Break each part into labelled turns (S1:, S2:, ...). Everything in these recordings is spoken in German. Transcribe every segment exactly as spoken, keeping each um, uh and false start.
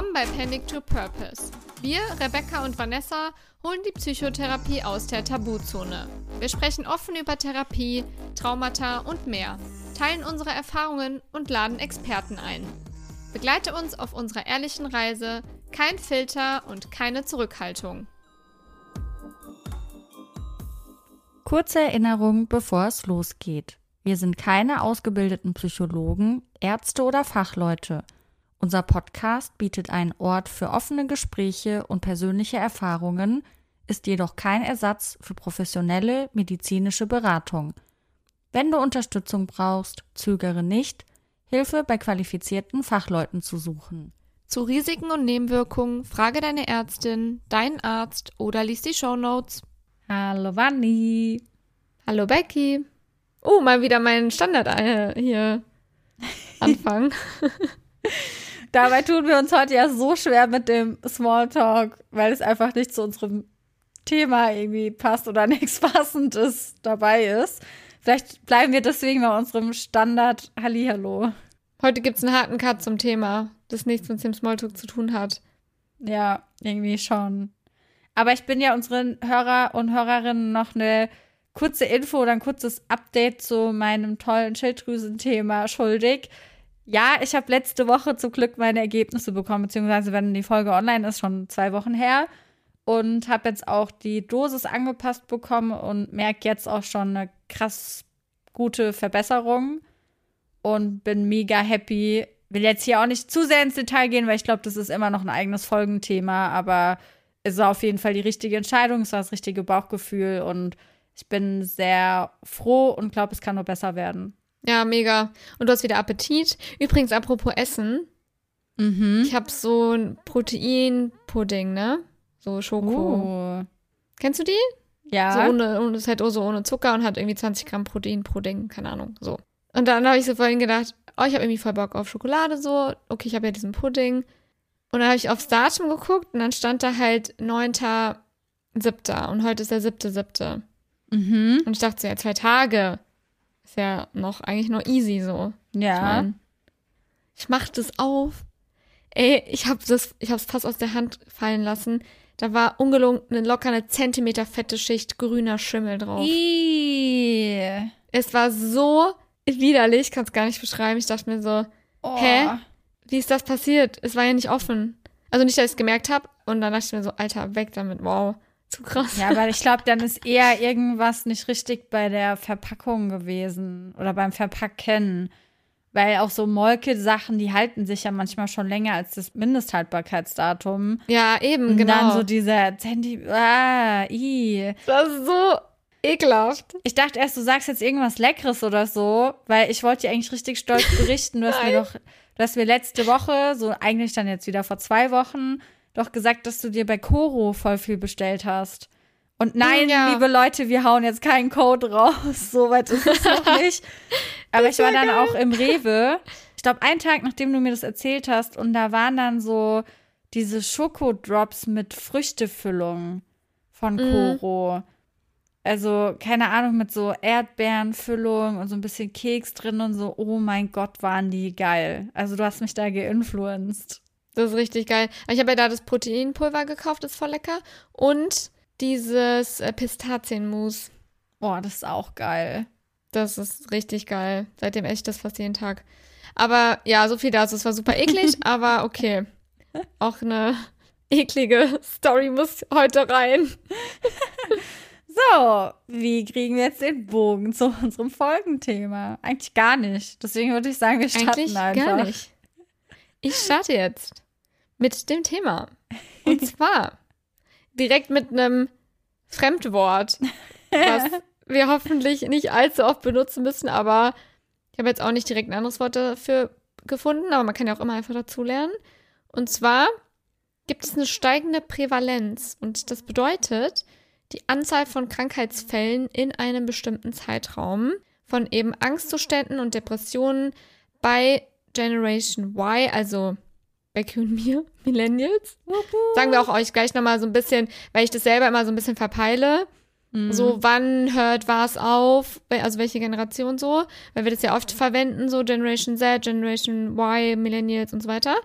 S1: Willkommen bei Panic to Purpose. Wir, Rebecca und Vanessa, holen die Psychotherapie aus der Tabuzone. Wir sprechen offen über Therapie, Traumata und mehr, teilen unsere Erfahrungen und laden Experten ein. Begleite uns auf unserer ehrlichen Reise, kein Filter und keine Zurückhaltung.
S2: Kurze Erinnerung, bevor es losgeht. Wir sind keine ausgebildeten Psychologen, Ärzte oder Fachleute. Unser Podcast bietet einen Ort für offene Gespräche und persönliche Erfahrungen, ist jedoch kein Ersatz für professionelle medizinische Beratung. Wenn du Unterstützung brauchst, zögere nicht, Hilfe bei qualifizierten Fachleuten zu suchen.
S1: Zu Risiken und Nebenwirkungen frage deine Ärztin, deinen Arzt oder lies die Shownotes.
S2: Hallo Vanni.
S1: Hallo Becky. Oh, mal wieder meinen Standard äh, hier anfangen.
S2: Dabei tun wir uns heute ja so schwer mit dem Smalltalk, weil es einfach nicht zu unserem Thema irgendwie passt oder nichts Passendes dabei ist. Vielleicht bleiben wir deswegen bei unserem Standard Hallihallo.
S1: Heute gibt es einen harten Cut zum Thema, das nichts mit dem Smalltalk zu tun hat.
S2: Ja, irgendwie schon. Aber ich bin ja unseren Hörer und Hörerinnen noch eine kurze Info oder ein kurzes Update zu meinem tollen Schilddrüsenthema schuldig. Ja, ich habe letzte Woche zum Glück meine Ergebnisse bekommen, beziehungsweise wenn die Folge online ist, schon zwei Wochen her. Und habe jetzt auch die Dosis angepasst bekommen und merke jetzt auch schon eine krass gute Verbesserung. Und bin mega happy. Will jetzt hier auch nicht zu sehr ins Detail gehen, weil ich glaube, das ist immer noch ein eigenes Folgenthema. Aber es war auf jeden Fall die richtige Entscheidung, es war das richtige Bauchgefühl. Und ich bin sehr froh und glaube, es kann nur besser werden.
S1: Ja, mega. Und du hast wieder Appetit. Übrigens, apropos Essen.
S2: Mhm.
S1: Ich habe so ein Proteinpudding, ne? So Schoko.
S2: Oh.
S1: Kennst du die?
S2: Ja.
S1: So ohne, ohne, ist halt so ohne Zucker und hat irgendwie zwanzig Gramm Protein pro Ding, keine Ahnung, so. Und dann habe ich so vorhin gedacht, oh, ich habe irgendwie voll Bock auf Schokolade, so. Okay, ich habe ja diesen Pudding. Und dann habe ich aufs Datum geguckt und dann stand da halt neunter siebter und heute ist der siebter siebter
S2: Mhm.
S1: Und ich dachte so, ja, zwei Tage. Ist ja noch eigentlich noch easy so.
S2: Ja.
S1: Ich, mein, ich mach das auf. Ey, ich hab das, ich hab's fast aus der Hand fallen lassen. Da war ungelogen eine locker eine Zentimeter fette Schicht grüner Schimmel drauf.
S2: Ih.
S1: Es war so widerlich, ich kann es gar nicht beschreiben. Ich dachte mir so,
S2: Oh.
S1: hä? Wie ist das passiert? Es war ja nicht offen. Also nicht, dass ich es gemerkt habe. Und dann dachte ich mir so, Alter, weg damit. Wow, zu krass.
S2: Ja, weil ich glaube, dann ist eher irgendwas nicht richtig bei der Verpackung gewesen oder beim Verpacken. Weil auch so Molke-Sachen, die halten sich ja manchmal schon länger als das Mindesthaltbarkeitsdatum.
S1: Ja, eben,
S2: Und
S1: genau.
S2: dann so dieser Zenti... Ah, i.
S1: Das ist so ekelhaft.
S2: Ich dachte erst, du sagst jetzt irgendwas Leckeres oder so, weil ich wollte dir eigentlich richtig stolz berichten. Du hast mir doch, du hast mir letzte Woche, so eigentlich dann jetzt wieder vor zwei Wochen, doch gesagt, dass du dir bei Koro voll viel bestellt hast. Und nein,
S1: Ja.
S2: liebe Leute, wir hauen jetzt keinen Code raus. So weit ist es noch nicht. Aber ich war dann
S1: geil.
S2: auch im Rewe. Ich glaube, einen Tag, nachdem du mir das erzählt hast, und da waren dann so diese Schokodrops mit Früchtefüllung von Koro. Also, keine Ahnung, mit so Erdbeerenfüllung und so ein bisschen Keks drin und so. Oh mein Gott, waren die geil. Also, du hast mich da geinfluenced.
S1: Das ist richtig geil. Ich habe ja da das Proteinpulver gekauft, das ist voll lecker. Und dieses äh, Pistazienmus.
S2: Boah, das ist auch geil.
S1: Das ist richtig geil. Seitdem esse ich das fast jeden Tag. Aber ja, so viel dazu. Es war super eklig, aber okay. Auch eine eklige Story muss heute rein.
S2: So, wie kriegen wir jetzt den Bogen zu unserem Folgenthema? Eigentlich gar nicht. Deswegen würde ich sagen, wir starten
S1: Eigentlich
S2: einfach.
S1: gar nicht. Ich starte jetzt mit dem Thema. Und zwar direkt mit einem Fremdwort, was wir hoffentlich nicht allzu oft benutzen müssen, aber ich habe jetzt auch nicht direkt ein anderes Wort dafür gefunden, aber man kann ja auch immer einfach dazulernen. Und zwar gibt es eine steigende Prävalenz und das bedeutet, die Anzahl von Krankheitsfällen in einem bestimmten Zeitraum von eben Angstzuständen und Depressionen bei Generation Y, also Becky und mir, Millennials. Sagen wir auch euch gleich nochmal so ein bisschen, weil ich das selber immer so ein bisschen verpeile. Mhm. So, wann hört was auf, also welche Generation so, weil wir das ja oft verwenden, so Generation Z, Generation Y, Millennials und so weiter.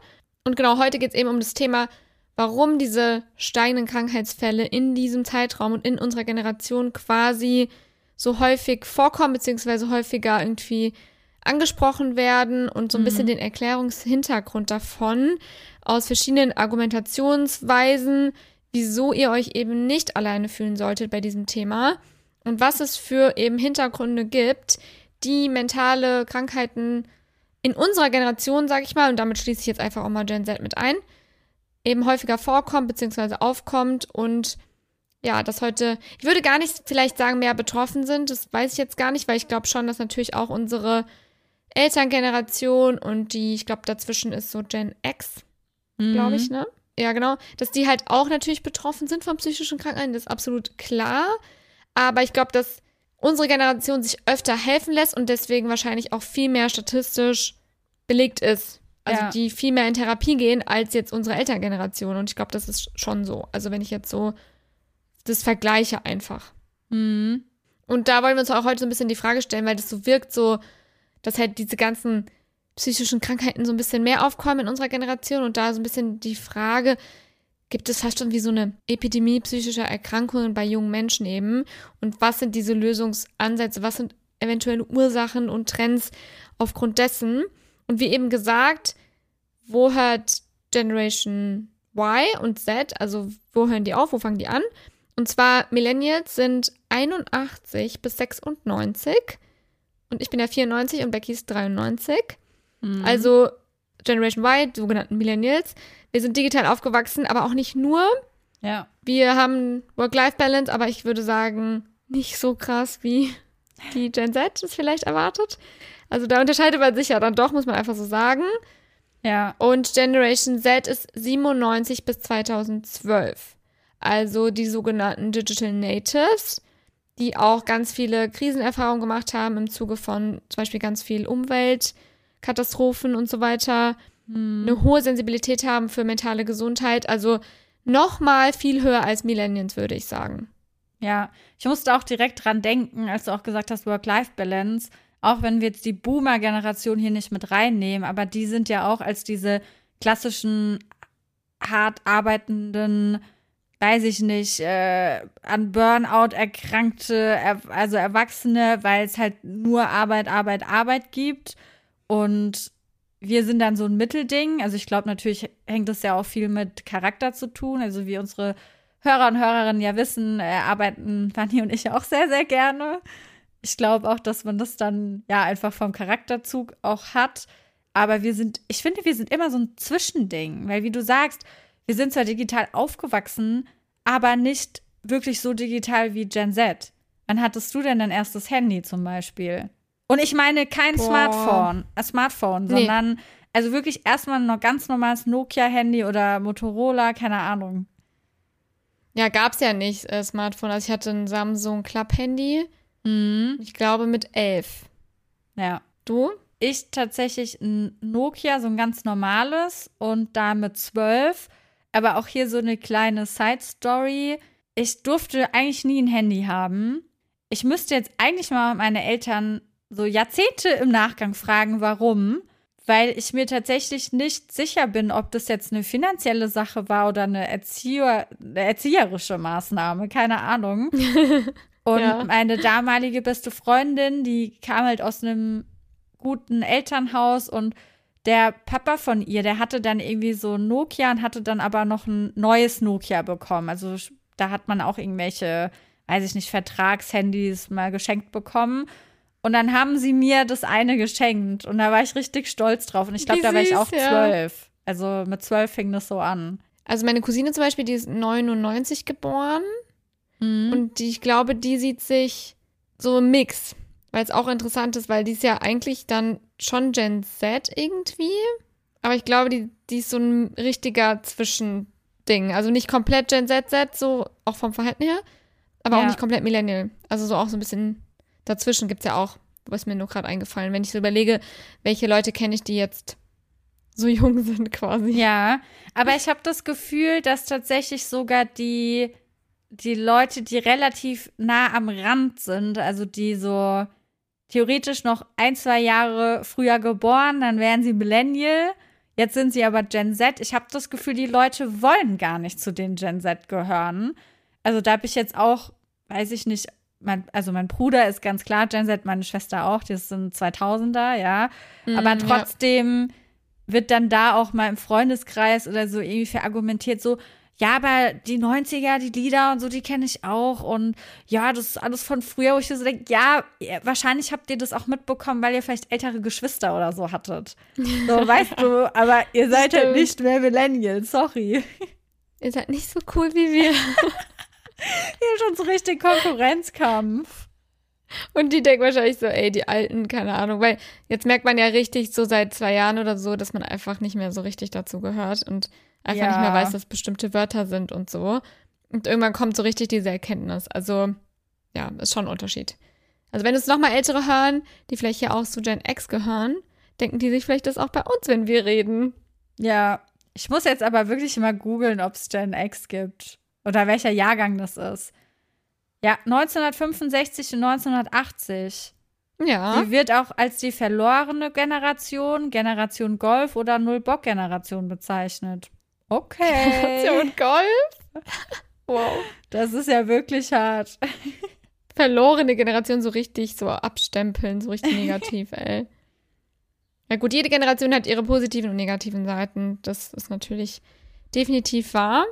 S1: Und genau, heute geht es eben um das Thema, warum diese steigenden Krankheitsfälle in diesem Zeitraum und in unserer Generation quasi so häufig vorkommen, beziehungsweise häufiger irgendwie angesprochen werden und so ein bisschen mhm. den Erklärungshintergrund davon aus verschiedenen Argumentationsweisen, wieso ihr euch eben nicht alleine fühlen solltet bei diesem Thema und was es für eben Hintergründe gibt, die mentale Krankheiten in unserer Generation, sage ich mal, und damit schließe ich jetzt einfach auch mal Gen Z mit ein, eben häufiger vorkommt bzw. aufkommt und ja, dass heute, ich würde gar nicht vielleicht sagen, mehr betroffen sind, das weiß ich jetzt gar nicht, weil ich glaube schon, dass natürlich auch unsere Elterngeneration und die, ich glaube, dazwischen ist so Gen X, mhm. glaube ich, ne? Ja, genau, dass die halt auch natürlich betroffen sind von psychischen Krankheiten, das ist absolut klar, aber ich glaube, dass unsere Generation sich öfter helfen lässt und deswegen wahrscheinlich auch viel mehr statistisch belegt ist. Also ja. die viel mehr in Therapie gehen als jetzt unsere Elterngeneration. Und ich glaube, das ist schon so. Also wenn ich jetzt so das vergleiche einfach.
S2: Mhm.
S1: Und da wollen wir uns auch heute so ein bisschen die Frage stellen, weil das so wirkt so, dass halt diese ganzen psychischen Krankheiten so ein bisschen mehr aufkommen in unserer Generation. Und da so ein bisschen die Frage, gibt es fast schon wie so eine Epidemie psychischer Erkrankungen bei jungen Menschen eben? Und was sind diese Lösungsansätze? Was sind eventuelle Ursachen und Trends aufgrund dessen? Und wie eben gesagt, wo hört Generation Y und Z, also wo hören die auf, wo fangen die an? Und zwar Millennials sind einundachtzig bis sechsundneunzig und ich bin ja vierundneunzig und Becky ist dreiundneunzig. Mhm. Also Generation Y, die sogenannten Millennials. Wir sind digital aufgewachsen, aber auch nicht nur.
S2: Ja.
S1: Wir haben Work-Life-Balance, aber ich würde sagen, nicht so krass, wie die Gen Z es vielleicht erwartet. Also da unterscheidet man sich ja dann doch, muss man einfach so sagen.
S2: Ja.
S1: Und Generation Z ist siebenundneunzig bis zweitausendzwölf. Also die sogenannten Digital Natives, die auch ganz viele Krisenerfahrungen gemacht haben im Zuge von zum Beispiel ganz viel Umweltkatastrophen und so weiter. Hm. Eine hohe Sensibilität haben für mentale Gesundheit. Also noch mal viel höher als Millennials, würde ich sagen.
S2: Ja, ich musste auch direkt dran denken, als du auch gesagt hast, Work-Life-Balance. Auch wenn wir jetzt die Boomer-Generation hier nicht mit reinnehmen, aber die sind ja auch als diese klassischen hart arbeitenden, weiß ich nicht, äh, an Burnout erkrankte, er, also Erwachsene, weil es halt nur Arbeit, Arbeit, Arbeit gibt. Und wir sind dann so ein Mittelding. Also ich glaube, natürlich hängt das ja auch viel mit Charakter zu tun. Also wie unsere Hörer und Hörerinnen ja wissen, äh, arbeiten Fanny und ich auch sehr, sehr gerne. Ich glaube auch, dass man das dann ja einfach vom Charakterzug auch hat. Aber wir sind, ich finde, wir sind immer so ein Zwischending. Weil wie du sagst, wir sind zwar digital aufgewachsen, aber nicht wirklich so digital wie Gen Z. Wann hattest du denn dein erstes Handy zum Beispiel? Und ich meine kein Boah. Smartphone, äh, Smartphone, nee. sondern also wirklich erstmal noch ganz normales Nokia-Handy oder Motorola, keine Ahnung.
S1: Ja, gab's ja nicht, äh, Smartphone. Also ich hatte ein Samsung Club-Handy.
S2: Mhm.
S1: Ich glaube mit elf.
S2: Ja.
S1: Du?
S2: Ich tatsächlich ein Nokia, so ein ganz normales und da mit zwölf. Aber auch hier so eine kleine Side-Story. Ich durfte eigentlich nie ein Handy haben. Ich müsste jetzt eigentlich mal meine Eltern so Jahrzehnte im Nachgang fragen, warum. Weil ich mir tatsächlich nicht sicher bin, ob das jetzt eine finanzielle Sache war oder eine, Erzieher, eine erzieherische Maßnahme. Keine Ahnung. Und ja. meine damalige beste Freundin, die kam halt aus einem guten Elternhaus und der Papa von ihr, der hatte dann irgendwie so ein Nokia und hatte dann aber noch ein neues Nokia bekommen. Also da hat man auch irgendwelche, weiß ich nicht, Vertragshandys mal geschenkt bekommen. Und dann haben sie mir das eine geschenkt und da war ich richtig stolz drauf. Und ich glaube, da war ich auch ja. zwölf. Also mit zwölf fing das so an.
S1: Also meine Cousine zum Beispiel, die ist neunundneunzig geboren.
S2: Mhm.
S1: Und die, ich glaube, die sieht sich so im Mix. Weil es auch interessant ist, weil die ist ja eigentlich dann schon Gen Z irgendwie. Aber ich glaube, die, die ist so ein richtiger Zwischending. Also nicht komplett Gen Z, Z, so auch vom Verhalten her. Aber ja. auch nicht komplett Millennial. Also so auch so ein bisschen dazwischen gibt es ja auch, was mir nur gerade eingefallen, wenn ich so überlege, welche Leute kenne ich, die jetzt so jung sind quasi.
S2: Ja, aber ich habe das Gefühl, dass tatsächlich sogar die, die Leute, die relativ nah am Rand sind, also die so theoretisch noch ein, zwei Jahre früher geboren, dann wären sie Millennial, Jetzt sind sie aber Gen Z. Ich habe das Gefühl, die Leute wollen gar nicht zu den Gen Z gehören. Also da habe ich jetzt auch, weiß ich nicht, mein, also mein Bruder ist ganz klar Gen Z, meine Schwester auch, das sind zweitausender, ja. Mm, aber trotzdem ja. wird dann da auch mal im Freundeskreis oder so irgendwie verargumentiert, so, ja, aber die neunziger, die Lieder und so, die kenne ich auch. Und ja, das ist alles von früher, wo ich so denke, ja, wahrscheinlich habt ihr das auch mitbekommen, weil ihr vielleicht ältere Geschwister oder so hattet. So, weißt du, aber ihr seid Stimmt. halt nicht mehr Millennials, sorry.
S1: Ihr seid nicht so cool wie wir.
S2: Hier schon so richtig Konkurrenzkampf.
S1: Und die denken wahrscheinlich so, ey, die Alten, keine Ahnung. Weil jetzt merkt man ja richtig so seit zwei Jahren oder so, dass man einfach nicht mehr so richtig dazu gehört und einfach ja. nicht mehr weiß, was bestimmte Wörter sind und so. Und irgendwann kommt so richtig diese Erkenntnis. Also, ja, ist schon ein Unterschied. Also wenn es nochmal Ältere hören, die vielleicht hier auch zu Gen X gehören, denken die sich vielleicht das auch bei uns, wenn wir reden.
S2: Ja, ich muss jetzt aber wirklich mal googeln, ob es Gen X gibt. Oder welcher Jahrgang das ist. Ja, neunzehnhundertfünfundsechzig und neunzehnhundertachtzig.
S1: Ja.
S2: Die wird auch als die verlorene Generation, Generation Golf oder Null-Bock-Generation bezeichnet. Okay.
S1: Generation Golf? Wow.
S2: Das ist ja wirklich hart.
S1: Verlorene Generation so richtig so abstempeln, so richtig negativ, ey. Ja gut, jede Generation hat ihre positiven und negativen Seiten. Das ist natürlich definitiv wahr.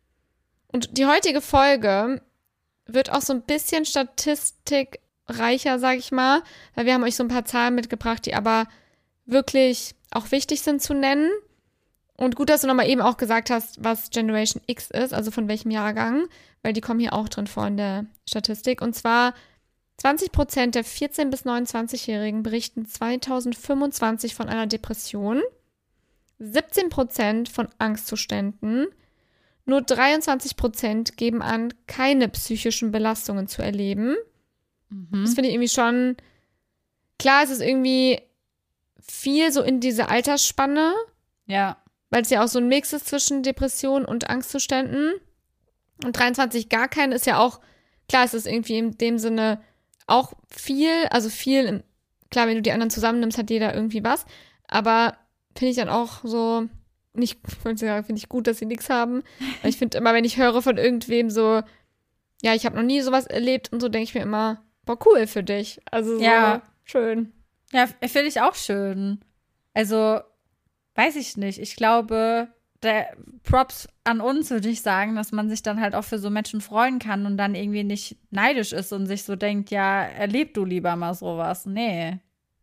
S1: Und die heutige Folge wird auch so ein bisschen statistikreicher, sag ich mal, weil wir haben euch so ein paar Zahlen mitgebracht, die aber wirklich auch wichtig sind zu nennen. Und gut, dass du nochmal eben auch gesagt hast, was Generation X ist, also von welchem Jahrgang, weil die kommen hier auch drin vor in der Statistik. Und zwar zwanzig Prozent der vierzehn- bis neunundzwanzigjährigen berichten zweitausendfünfundzwanzig von einer Depression, siebzehn Prozent von Angstzuständen, nur dreiundzwanzig Prozent geben an, keine psychischen Belastungen zu erleben. Mhm. Das finde ich irgendwie schon, klar, es ist irgendwie viel so in diese Altersspanne.
S2: Ja.
S1: Weil es ja auch so ein Mix ist zwischen Depression und Angstzuständen. Und dreiundzwanzig gar keine ist ja auch, klar, es ist irgendwie in dem Sinne auch viel, also viel, klar, wenn du die anderen zusammennimmst, hat jeder irgendwie was. Aber finde ich dann auch so, nicht, finde ich gut, dass sie nichts haben. Weil ich finde immer, wenn ich höre von irgendwem so, ja, ich habe noch nie sowas erlebt und so, denke ich mir immer, boah, cool für dich. Also so
S2: ja.
S1: schön.
S2: Ja, finde ich auch schön. Also, weiß ich nicht. Ich glaube, der Props an uns, würde ich sagen, dass man sich dann halt auch für so Menschen freuen kann und dann irgendwie nicht neidisch ist und sich so denkt, ja, erleb du lieber mal sowas. Nee.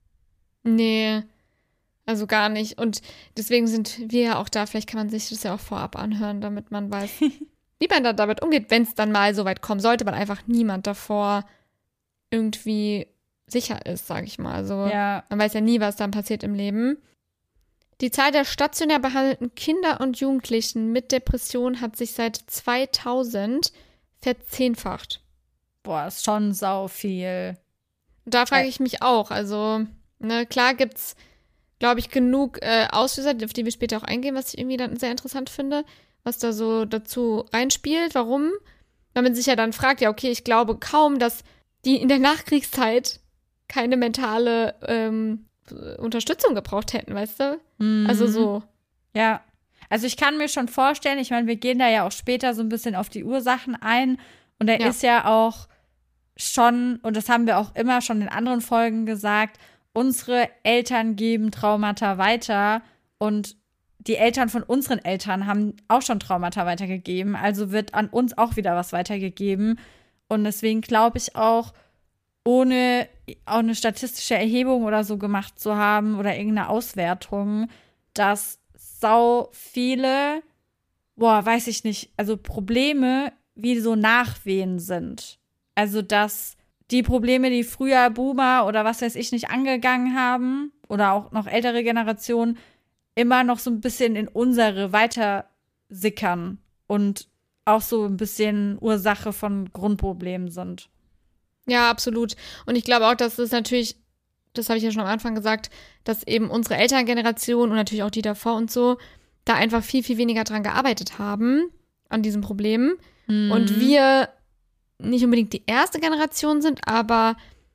S1: Nee, also gar nicht. Und deswegen sind wir ja auch da. Vielleicht kann man sich das ja auch vorab anhören, damit man weiß, wie man da damit umgeht, wenn es dann mal so weit kommen sollte, man einfach niemand davor irgendwie sicher ist, sage ich mal. Also
S2: ja.
S1: Man weiß ja nie, was dann passiert im Leben. Die Zahl der stationär behandelten Kinder und Jugendlichen mit Depression hat sich seit zweitausend verzehnfacht.
S2: Boah, ist schon sau viel.
S1: Da frage ich mich auch. Also, ne, klar gibt's, glaube ich, genug äh, Auslöser, auf die wir später auch eingehen, was ich irgendwie dann sehr interessant finde, was da so dazu reinspielt. Warum? Weil man sich ja dann fragt, ja, okay, ich glaube kaum, dass die in der Nachkriegszeit keine mentale ähm, Unterstützung gebraucht hätten, weißt du? Mhm. Also so.
S2: Ja, also ich kann mir schon vorstellen, ich meine, wir gehen da ja auch später so ein bisschen auf die Ursachen ein und er ja. ist ja auch schon, und das haben wir auch immer schon in anderen Folgen gesagt, unsere Eltern geben Traumata weiter und die Eltern von unseren Eltern haben auch schon Traumata weitergegeben, also wird an uns auch wieder was weitergegeben und deswegen glaube ich auch, ohne auch eine statistische Erhebung oder so gemacht zu haben oder irgendeine Auswertung, dass sau viele, boah, weiß ich nicht, also Probleme wie so Nachwehen sind. Also, dass die Probleme, die früher Boomer oder was weiß ich nicht angegangen haben oder auch noch ältere Generationen, immer noch so ein bisschen in unsere weiter sickern und auch so ein bisschen Ursache von Grundproblemen sind.
S1: Ja, absolut. Und ich glaube auch, dass es natürlich, das habe ich ja schon am Anfang gesagt, dass eben unsere Elterngeneration und natürlich auch die davor und so, da einfach viel, viel weniger dran gearbeitet haben, an diesem Problem. Mhm. Und wir nicht unbedingt die erste Generation sind, aber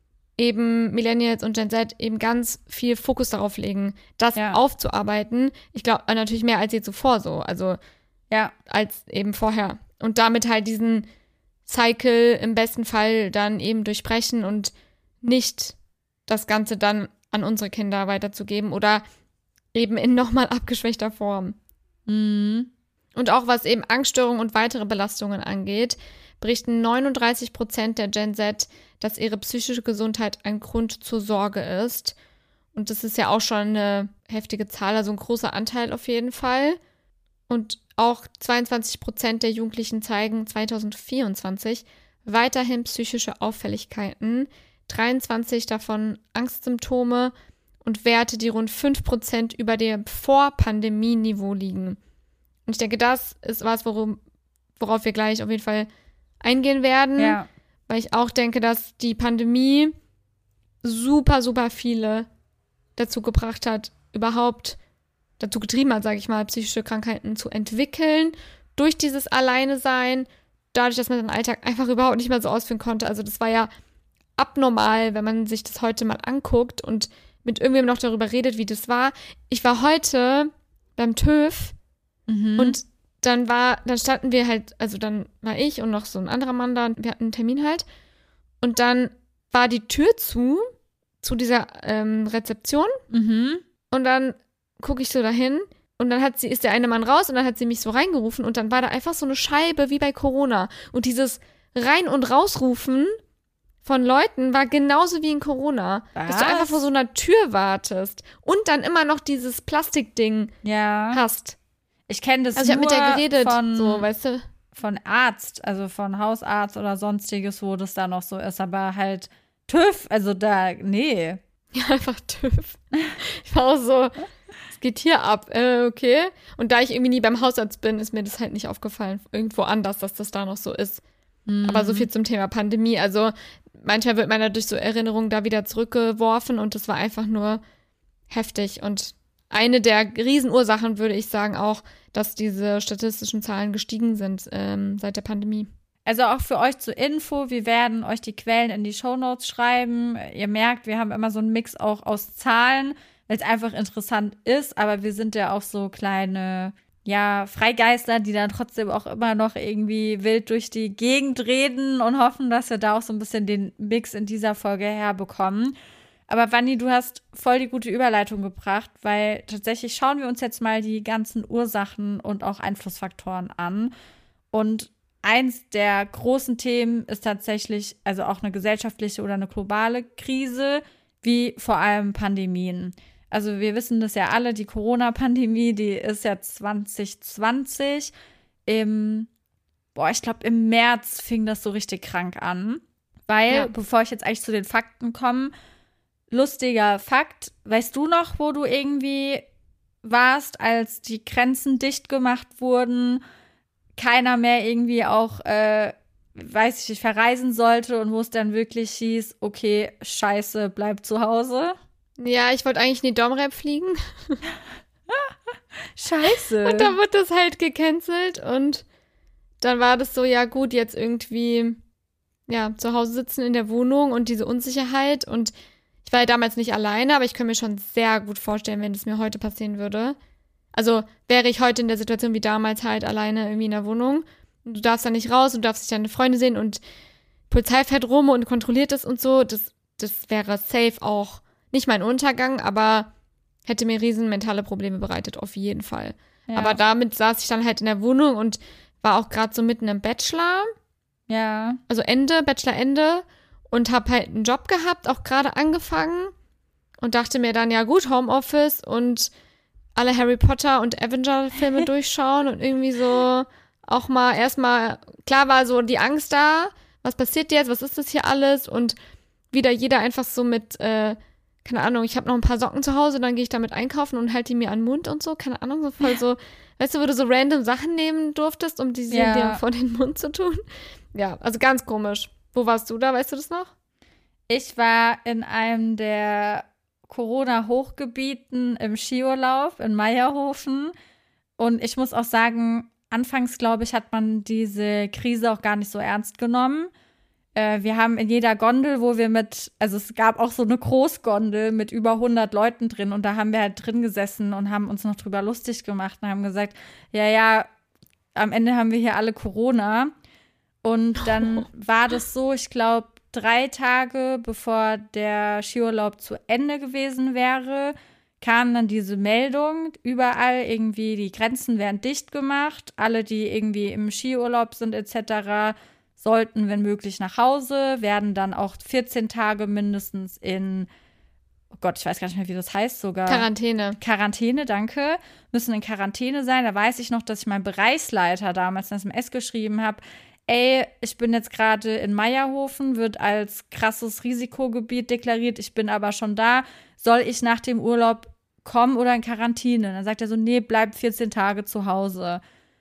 S1: eben Millennials und Gen Z eben ganz viel Fokus darauf legen, das
S2: Ja.
S1: aufzuarbeiten. Ich glaube natürlich mehr als je zuvor so, also
S2: Ja.
S1: als eben vorher. Und damit halt diesen Cycle im besten Fall dann eben durchbrechen und nicht das Ganze dann an unsere Kinder weiterzugeben oder eben in nochmal abgeschwächter Form.
S2: Mhm.
S1: Und auch was eben Angststörungen und weitere Belastungen angeht, berichten neununddreißig Prozent der Gen Z, dass ihre psychische Gesundheit ein Grund zur Sorge ist. Und das ist ja auch schon eine heftige Zahl, also ein großer Anteil auf jeden Fall. Und auch zweiundzwanzig Prozent der Jugendlichen zeigen zwanzig vierundzwanzig weiterhin psychische Auffälligkeiten, dreiundzwanzig davon Angstsymptome und Werte, die rund fünf Prozent über dem Vor-Pandemie-Niveau liegen. Und ich denke, das ist was, worum, worauf wir gleich auf jeden Fall eingehen werden,
S2: Ja.
S1: weil ich auch denke, dass die Pandemie super, super viele dazu gebracht hat, überhaupt dazu getrieben hat, sage ich mal, psychische Krankheiten zu entwickeln, durch dieses Alleine-Sein, dadurch, dass man seinen Alltag einfach überhaupt nicht mehr so ausführen konnte. Also das war ja abnormal, wenn man sich das heute mal anguckt und mit irgendwem noch darüber redet, wie das war. Ich war heute beim TÜV
S2: Mhm.
S1: und dann war, dann standen wir halt, also dann war ich und noch so ein anderer Mann da und wir hatten einen Termin halt. Und dann war die Tür zu, zu dieser ähm, Rezeption.
S2: Mhm.
S1: Und dann gucke ich so dahin und dann hat sie, ist der eine Mann raus und dann hat sie mich so reingerufen und dann war da einfach so eine Scheibe wie bei Corona. Und dieses Rein- und Rausrufen von Leuten war genauso wie in Corona. Dass du
S2: Was?
S1: einfach vor so einer Tür wartest und dann immer noch dieses Plastikding
S2: Ja.
S1: hast.
S2: Ich kenne das
S1: Also ich habe
S2: nur
S1: mit der geredet,
S2: von,
S1: so, weißt du.
S2: von Arzt, also von Hausarzt oder sonstiges, wo das da noch so ist, aber halt TÜV, also da, nee.
S1: Ja, einfach TÜV. Ich war auch so, es geht hier ab, äh, okay. Und da ich irgendwie nie beim Hausarzt bin, ist mir das halt nicht aufgefallen. Irgendwo anders, dass das da noch so ist.
S2: Mhm.
S1: Aber so viel zum Thema Pandemie. Also manchmal wird man da durch so Erinnerungen da wieder zurückgeworfen und das war einfach nur heftig. Und eine der Riesenursachen würde ich sagen auch, dass diese statistischen Zahlen gestiegen sind ähm, seit der Pandemie.
S2: Also auch für euch zur Info, wir werden euch die Quellen in die Shownotes schreiben. Ihr merkt, wir haben immer so einen Mix auch aus Zahlen, weil es einfach interessant ist, aber wir sind ja auch so kleine, ja, Freigeister, die dann trotzdem auch immer noch irgendwie wild durch die Gegend reden und hoffen, dass wir da auch so ein bisschen den Mix in dieser Folge herbekommen. Aber Vanni, du hast voll die gute Überleitung gebracht, weil tatsächlich schauen wir uns jetzt mal die ganzen Ursachen und auch Einflussfaktoren an. Und eins der großen Themen ist tatsächlich also auch eine gesellschaftliche oder eine globale Krise, wie vor allem Pandemien. Also wir wissen das ja alle, die Corona-Pandemie, die ist ja zwanzig zwanzig. Im, boah, ich glaube im März fing das so richtig krank an. Weil,
S1: Ja.
S2: bevor ich jetzt eigentlich zu den Fakten komme, lustiger Fakt, weißt du noch, wo du irgendwie warst, als die Grenzen dicht gemacht wurden, keiner mehr irgendwie auch, äh, weiß ich nicht, verreisen sollte und wo es dann wirklich hieß, okay, scheiße, bleib zu Hause?
S1: Ja, ich wollte eigentlich in die Domrep fliegen.
S2: Scheiße.
S1: Und dann wurde das halt gecancelt und dann war das so, ja gut, jetzt irgendwie, ja, zu Hause sitzen in der Wohnung und diese Unsicherheit und ich war ja damals nicht alleine, aber ich kann mir schon sehr gut vorstellen, wenn es mir heute passieren würde. Also wäre ich heute in der Situation wie damals halt alleine irgendwie in der Wohnung und du darfst da nicht raus und du darfst nicht deine Freunde sehen und Polizei fährt rum und kontrolliert es und so, das, das wäre safe auch nicht mein Untergang, aber hätte mir riesen mentale Probleme bereitet, auf jeden Fall.
S2: Ja.
S1: Aber damit saß ich dann halt in der Wohnung und war auch gerade so mitten im Bachelor,
S2: Ja.
S1: also Ende, Bachelor-Ende und habe halt einen Job gehabt, auch gerade angefangen und dachte mir dann, ja gut, Homeoffice und alle Harry Potter und Avenger-Filme durchschauen und irgendwie so auch mal erstmal, klar war so die Angst da, was passiert jetzt, was ist das hier alles und wieder jeder einfach so mit, äh, keine Ahnung, ich habe noch ein paar Socken zu Hause, dann gehe ich damit einkaufen und halte die mir an den Mund und so, keine Ahnung, so voll so, weißt du, wo du so random Sachen nehmen durftest, um die
S2: Ja.
S1: dir vor den Mund zu tun. Ja, also ganz komisch. Wo warst du da, weißt du das noch?
S2: Ich war in einem der Corona-Hochgebieten im Skiurlaub in Meierhofen und ich muss auch sagen, anfangs, glaube ich, hat man diese Krise auch gar nicht so ernst genommen. Äh, wir haben in jeder Gondel, wo wir mit, also es gab auch so eine Großgondel mit über hundert Leuten drin und da haben wir halt drin gesessen und haben uns noch drüber lustig gemacht und haben gesagt, ja, ja, am Ende haben wir hier alle Corona. Und dann war das so, ich glaube, drei Tage bevor der Skiurlaub zu Ende gewesen wäre, kam dann diese Meldung, überall irgendwie die Grenzen werden dicht gemacht, alle, die irgendwie im Skiurlaub sind et cetera, sollten, wenn möglich, nach Hause, werden dann auch vierzehn Tage mindestens in, oh Gott, ich weiß gar nicht mehr, wie das heißt sogar.
S1: Quarantäne.
S2: Quarantäne, danke. Müssen in Quarantäne sein. Da weiß ich noch, dass ich meinem Bereichsleiter damals eine S M S geschrieben habe, ey, ich bin jetzt gerade in Meierhofen, wird als krasses Risikogebiet deklariert, ich bin aber schon da. Soll ich nach dem Urlaub kommen oder in Quarantäne? Dann sagt er so, nee, bleib vierzehn Tage zu Hause.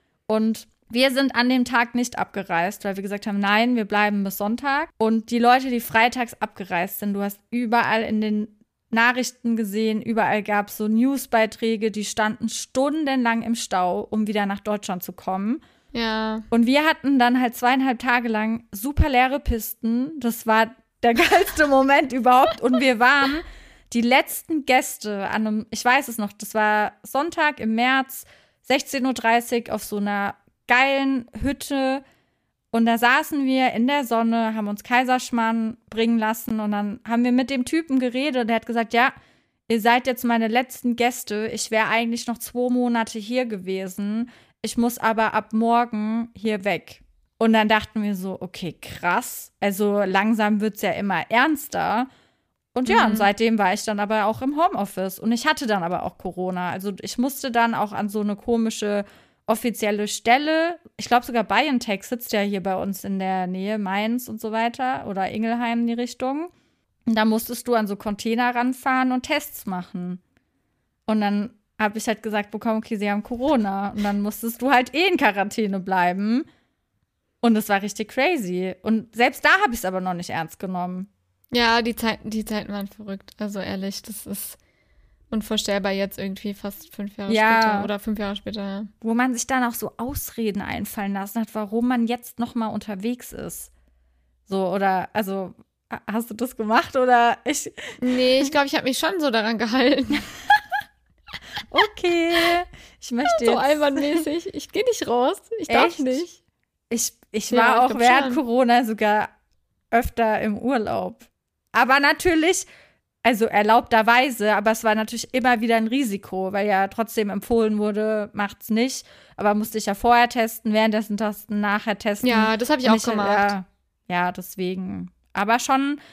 S2: Und wir sind an dem Tag nicht abgereist, weil wir gesagt haben, nein, wir bleiben bis Sonntag. Und die Leute, die freitags abgereist sind, du hast überall in den Nachrichten gesehen, überall gab es so Newsbeiträge, die standen stundenlang im Stau, um wieder nach Deutschland zu kommen.
S1: Ja.
S2: Und wir hatten dann halt zweieinhalb Tage lang super leere Pisten. Das war der geilste Moment überhaupt. Und wir waren die letzten Gäste an einem, ich weiß es noch, das war Sonntag im März, sechzehn Uhr dreißig auf so einer geilen Hütte. Und da saßen wir in der Sonne, haben uns Kaiserschmarrn bringen lassen. Und dann haben wir mit dem Typen geredet. Und der hat gesagt, ja, ihr seid jetzt meine letzten Gäste. Ich wäre eigentlich noch zwei Monate hier gewesen. Ich muss aber ab morgen hier weg. Und dann dachten wir so, okay, krass. Also langsam wird es ja immer ernster. Und ja,
S1: Mhm.
S2: und seitdem war ich dann aber auch im Homeoffice. Und ich hatte dann aber auch Corona. Also ich musste dann auch an so eine komische offizielle Stelle. Ich glaube sogar BioNTech sitzt ja hier bei uns in der Nähe, Mainz und so weiter. Oder Ingelheim in die Richtung. Und da musstest du an so Container ranfahren und Tests machen. Und dann habe ich halt gesagt bekommen, okay, sie haben Corona. Und dann musstest du halt eh in Quarantäne bleiben. Und es war richtig crazy. Und selbst da habe ich es aber noch nicht ernst genommen.
S1: Ja, die Zeiten, die Zeiten waren verrückt. Also ehrlich, das ist unvorstellbar jetzt irgendwie fast fünf Jahre
S2: Ja.
S1: später oder fünf Jahre später, ja.
S2: Wo man sich dann auch so Ausreden einfallen lassen hat, warum man jetzt noch mal unterwegs ist. So, oder, also, hast du das gemacht oder ich?
S1: Nee, ich glaube, ich habe mich schon so daran gehalten.
S2: Okay, ich möchte
S1: So
S2: jetzt.
S1: albernmäßig. Ich gehe nicht raus. Ich darf
S2: Echt?
S1: nicht.
S2: Ich, ich
S1: Ja,
S2: war
S1: ich
S2: auch
S1: glaub
S2: während
S1: schon.
S2: Corona sogar öfter im Urlaub. Aber natürlich, also erlaubterweise, aber es war natürlich immer wieder ein Risiko, weil ja trotzdem empfohlen wurde, macht's nicht. Aber musste ich ja vorher testen, währenddessen testen, nachher testen.
S1: Ja, das habe ich
S2: Und
S1: auch gemacht.
S2: Ja, ja, deswegen. Aber schon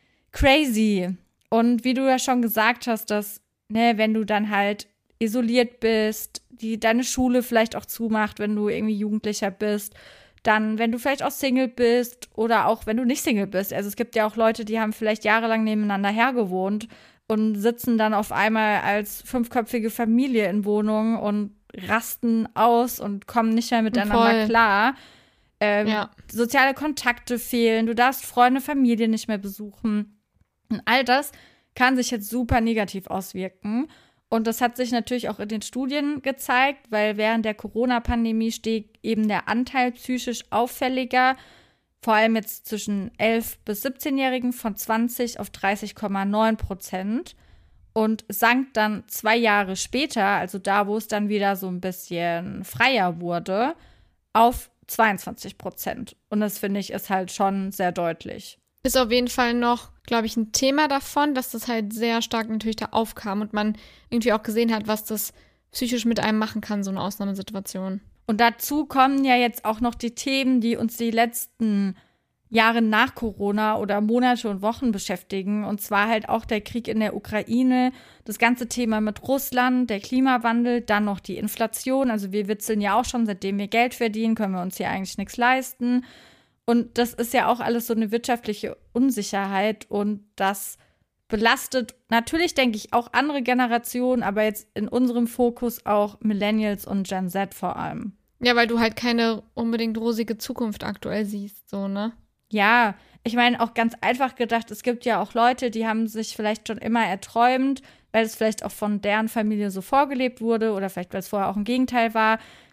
S2: crazy. Und wie du ja schon gesagt hast, dass, ne, wenn du dann halt isoliert bist, die deine Schule vielleicht auch zumacht, wenn du irgendwie Jugendlicher bist, dann, wenn du vielleicht auch Single bist oder auch wenn du nicht Single bist. Also es gibt ja auch Leute, die haben vielleicht jahrelang nebeneinander hergewohnt und sitzen dann auf einmal als fünfköpfige Familie in Wohnungen und rasten aus und kommen nicht mehr miteinander
S1: Voll.
S2: klar. Ähm,
S1: Ja.
S2: Soziale Kontakte fehlen, du darfst Freunde, Familie nicht mehr besuchen. Und all das kann sich jetzt super negativ auswirken. Und das hat sich natürlich auch in den Studien gezeigt, weil während der Corona-Pandemie stieg eben der Anteil psychisch auffälliger, vor allem jetzt zwischen elf- bis siebzehnjährigen, von zwanzig auf dreißig Komma neun Prozent und sank dann zwei Jahre später, also da, wo es dann wieder so ein bisschen freier wurde, auf zweiundzwanzig Prozent. Und das finde ich ist halt schon sehr deutlich.
S1: Ist auf jeden Fall noch, glaube ich, ein Thema davon, dass das halt sehr stark natürlich da aufkam und man irgendwie auch gesehen hat, was das psychisch mit einem machen kann, so eine Ausnahmesituation.
S2: Und dazu kommen ja jetzt auch noch die Themen, die uns die letzten Jahre nach Corona oder Monate und Wochen beschäftigen. Und zwar halt auch der Krieg in der Ukraine, das ganze Thema mit Russland, der Klimawandel, dann noch die Inflation. Also wir witzeln ja auch schon, seitdem wir Geld verdienen, können wir uns hier eigentlich nichts leisten. Und das ist ja auch alles so eine wirtschaftliche Unsicherheit und das belastet natürlich, denke ich, auch andere Generationen, aber jetzt in unserem Fokus auch Millennials und Gen Z vor allem.
S1: Ja, weil du halt keine unbedingt rosige Zukunft aktuell siehst, so, ne?
S2: Ja, ich meine auch ganz einfach gedacht, es gibt ja auch Leute, die haben sich vielleicht schon immer erträumt, weil es vielleicht auch von deren Familie so vorgelebt wurde oder vielleicht, weil es vorher auch im Gegenteil war,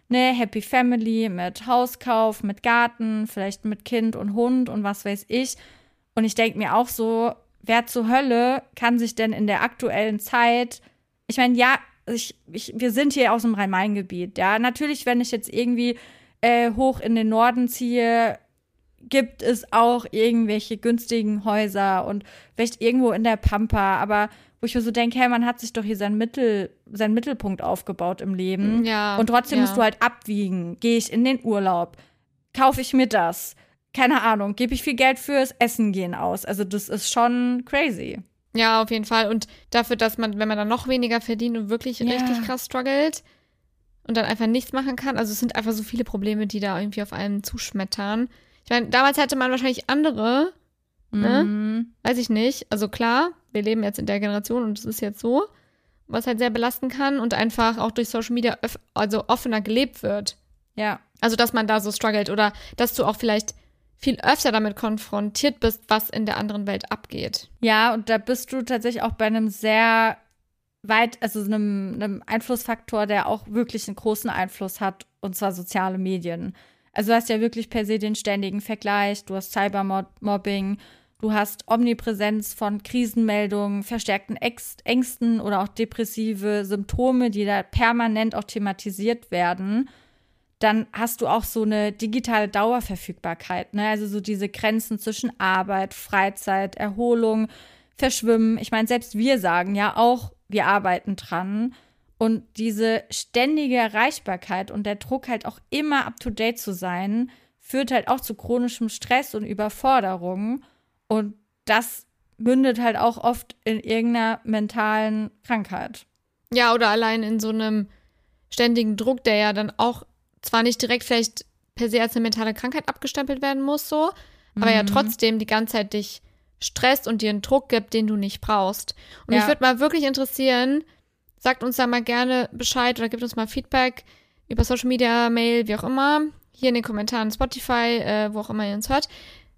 S2: ne, Happy Family mit Hauskauf, mit Garten, vielleicht mit Kind und Hund und was weiß ich. Und ich denke mir auch so, wer zur Hölle kann sich denn in der aktuellen Zeit, ich meine, ja, ich, ich, wir sind hier aus dem Rhein-Main-Gebiet, ja, natürlich, wenn ich jetzt irgendwie äh, hoch in den Norden ziehe, gibt es auch irgendwelche günstigen Häuser und vielleicht irgendwo in der Pampa, aber wo ich mir so denke, hey, man hat sich doch hier seinen, Mittel, seinen Mittelpunkt aufgebaut im Leben.
S1: Ja,
S2: und trotzdem
S1: ja.
S2: musst du halt abwiegen. Gehe ich in den Urlaub? Kaufe ich mir das? Keine Ahnung. Gebe ich viel Geld fürs Essen gehen aus? Also das ist schon crazy.
S1: Ja, auf jeden Fall. Und dafür, dass man, wenn man dann noch weniger verdient und wirklich
S2: Ja.
S1: richtig krass struggelt und dann einfach nichts machen kann, also es sind einfach so viele Probleme, die da irgendwie auf einen zuschmettern. Ich meine, damals hatte man wahrscheinlich andere, ne?
S2: Mhm.
S1: Weiß ich nicht. Also klar, wir leben jetzt in der Generation und es ist jetzt so, was halt sehr belasten kann und einfach auch durch Social Media öff- also offener gelebt wird.
S2: Ja.
S1: Also, dass man da so struggelt oder dass du auch vielleicht viel öfter damit konfrontiert bist, was in der anderen Welt abgeht.
S2: Ja, und da bist du tatsächlich auch bei einem sehr weit, also einem, einem Einflussfaktor, der auch wirklich einen großen Einfluss hat, und zwar soziale Medien. Also du hast ja wirklich per se den ständigen Vergleich, du hast Cybermobbing, du hast Omnipräsenz von Krisenmeldungen, verstärkten Ex- Ängsten oder auch depressive Symptome, die da permanent auch thematisiert werden. Dann hast du auch so eine digitale Dauerverfügbarkeit, ne? Also so diese Grenzen zwischen Arbeit, Freizeit, Erholung, Verschwimmen. Ich meine, selbst wir sagen ja auch, wir arbeiten dran. Und diese ständige Erreichbarkeit und der Druck halt auch immer up-to-date zu sein, führt halt auch zu chronischem Stress und Überforderung. Und das mündet halt auch oft in irgendeiner mentalen Krankheit.
S1: Ja, oder allein in so einem ständigen Druck, der ja dann auch zwar nicht direkt vielleicht per se als eine mentale Krankheit abgestempelt werden muss, so, aber
S2: Mhm.
S1: ja trotzdem die ganze Zeit dich stresst und dir einen Druck gibt, den du nicht brauchst. Und
S2: Ja.
S1: mich würde mal wirklich interessieren, sagt uns da mal gerne Bescheid oder gibt uns mal Feedback über Social Media, Mail, wie auch immer. Hier in den Kommentaren, Spotify, äh, wo auch immer ihr uns hört.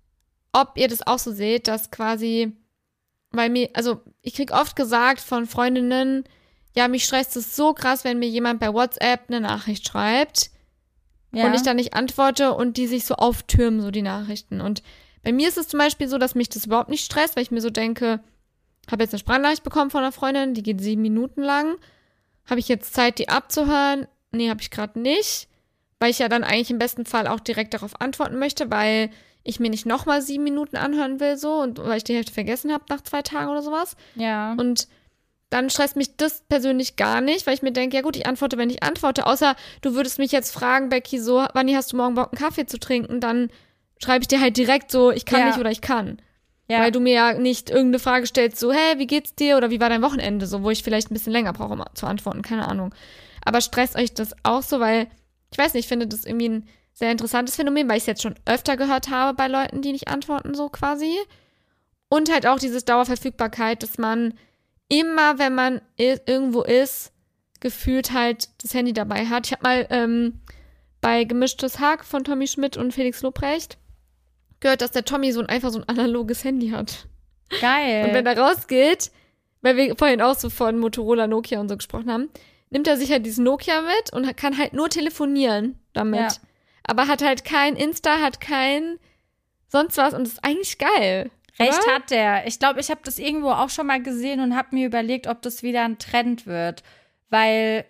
S1: Ob ihr das auch so seht, dass quasi, weil mir, also ich krieg oft gesagt von Freundinnen, ja, mich stresst es so krass, wenn mir jemand bei WhatsApp eine Nachricht schreibt
S2: Ja.
S1: und ich dann nicht antworte und die sich so auftürmen, so die Nachrichten. Und bei mir ist es zum Beispiel so, dass mich das überhaupt nicht stresst, weil ich mir so denke, habe jetzt eine Sprachnachricht bekommen von einer Freundin, die geht sieben Minuten lang. Habe ich jetzt Zeit, die abzuhören? Nee, habe ich gerade nicht. Weil ich ja dann eigentlich im besten Fall auch direkt darauf antworten möchte, weil ich mir nicht nochmal sieben Minuten anhören will so und weil ich die Hälfte vergessen habe nach zwei Tagen oder sowas.
S2: Ja.
S1: Und dann stresst mich das persönlich gar nicht, weil ich mir denke, ja gut, ich antworte, wenn ich antworte. Außer du würdest mich jetzt fragen, Becky, so, wann hast du morgen Bock, einen Kaffee zu trinken? Dann schreibe ich dir halt direkt so, ich kann
S2: Ja.
S1: nicht oder ich kann.
S2: Ja.
S1: Weil du mir ja nicht irgendeine Frage stellst, so, hey, wie geht's dir? Oder wie war dein Wochenende? So, wo ich vielleicht ein bisschen länger brauche, um zu antworten, keine Ahnung. Aber stresst euch das auch so, weil, ich weiß nicht, ich finde das irgendwie ein sehr interessantes Phänomen, weil ich es jetzt schon öfter gehört habe bei Leuten, die nicht antworten, so quasi. Und halt auch dieses Dauerverfügbarkeit, dass man immer, wenn man i- irgendwo ist, gefühlt halt das Handy dabei hat. Ich habe mal ähm, bei Gemischtes Hack von Tommy Schmidt und Felix Lobrecht gehört, dass der Tommy so ein, einfach so ein analoges Handy hat.
S2: Geil.
S1: Und wenn er rausgeht, weil wir vorhin auch so von Motorola, Nokia und so gesprochen haben, nimmt er sich halt dieses Nokia mit und kann halt nur telefonieren damit.
S2: Ja.
S1: Aber hat halt kein Insta, hat kein sonst was und das ist eigentlich geil.
S2: Recht
S1: oder?
S2: hat der. Ich glaube, ich habe das irgendwo auch schon mal gesehen und habe mir überlegt, ob das wieder ein Trend wird. Weil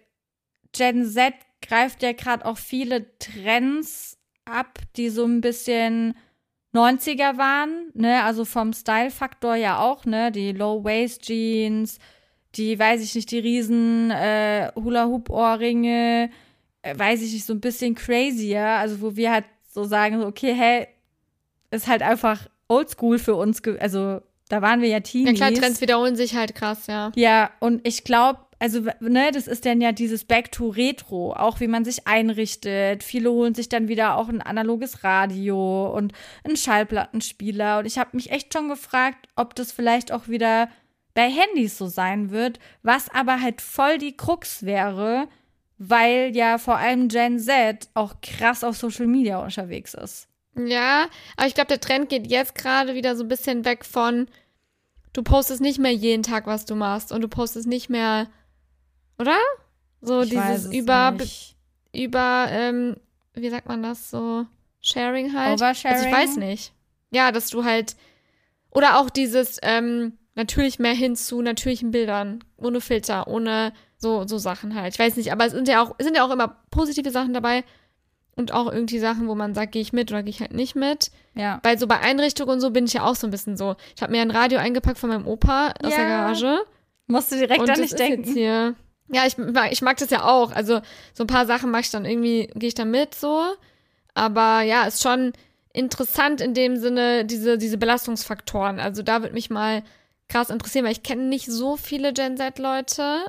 S2: Gen Z greift ja gerade auch viele Trends ab, die so ein bisschen neunziger waren, ne? Also vom Style-Faktor ja auch, ne? Die Low-Waist-Jeans, die, weiß ich nicht, die riesen äh, Hula-Hoop-Ohrringe, äh, weiß ich nicht, so ein bisschen crazier. Also wo wir halt so sagen, so, okay, hey, ist halt einfach oldschool für uns, ge- also da waren wir ja
S1: Ja
S2: Teenies.
S1: klar, Trends wiederholen sich halt krass, ja.
S2: Ja, und ich glaube, also, ne, das ist dann ja dieses Back to Retro, auch wie man sich einrichtet. Viele holen sich dann wieder auch ein analoges Radio und einen Schallplattenspieler. Und ich habe mich echt schon gefragt, ob das vielleicht auch wieder bei Handys so sein wird, was aber halt voll die Krux wäre, weil ja vor allem Gen Z auch krass auf Social Media unterwegs ist.
S1: Ja, aber ich glaube, der Trend geht jetzt gerade wieder so ein bisschen weg von, du postest nicht mehr jeden Tag, was du machst und du postest nicht mehr, oder? So
S2: Ich weiß
S1: dieses
S2: es
S1: über,
S2: nicht.
S1: über, ähm, wie sagt man das so, Sharing halt.
S2: Oversharing?
S1: Also ich weiß nicht. Ja, dass du halt, oder auch dieses, ähm, natürlich mehr hin zu natürlichen Bildern, ohne Filter, ohne so, so Sachen halt. Ich weiß nicht, aber es sind ja auch, es sind ja auch immer positive Sachen dabei und auch irgendwie Sachen, wo man sagt, gehe ich mit oder gehe ich halt nicht mit.
S2: Ja.
S1: Weil so bei Einrichtungen und so bin ich ja auch so ein bisschen so. Ich habe mir ein Radio eingepackt von meinem Opa aus
S2: Ja.
S1: der Garage.
S2: Musst du direkt
S1: und
S2: an
S1: das
S2: nicht
S1: ist
S2: denken.
S1: Jetzt hier, ja, ich mag, ich mag das ja auch. Also so ein paar Sachen mache ich dann irgendwie, gehe ich da mit so. Aber ja, ist schon interessant in dem Sinne, diese, diese Belastungsfaktoren. Also da würde mich mal krass interessieren, weil ich kenne nicht so viele Gen Z-Leute.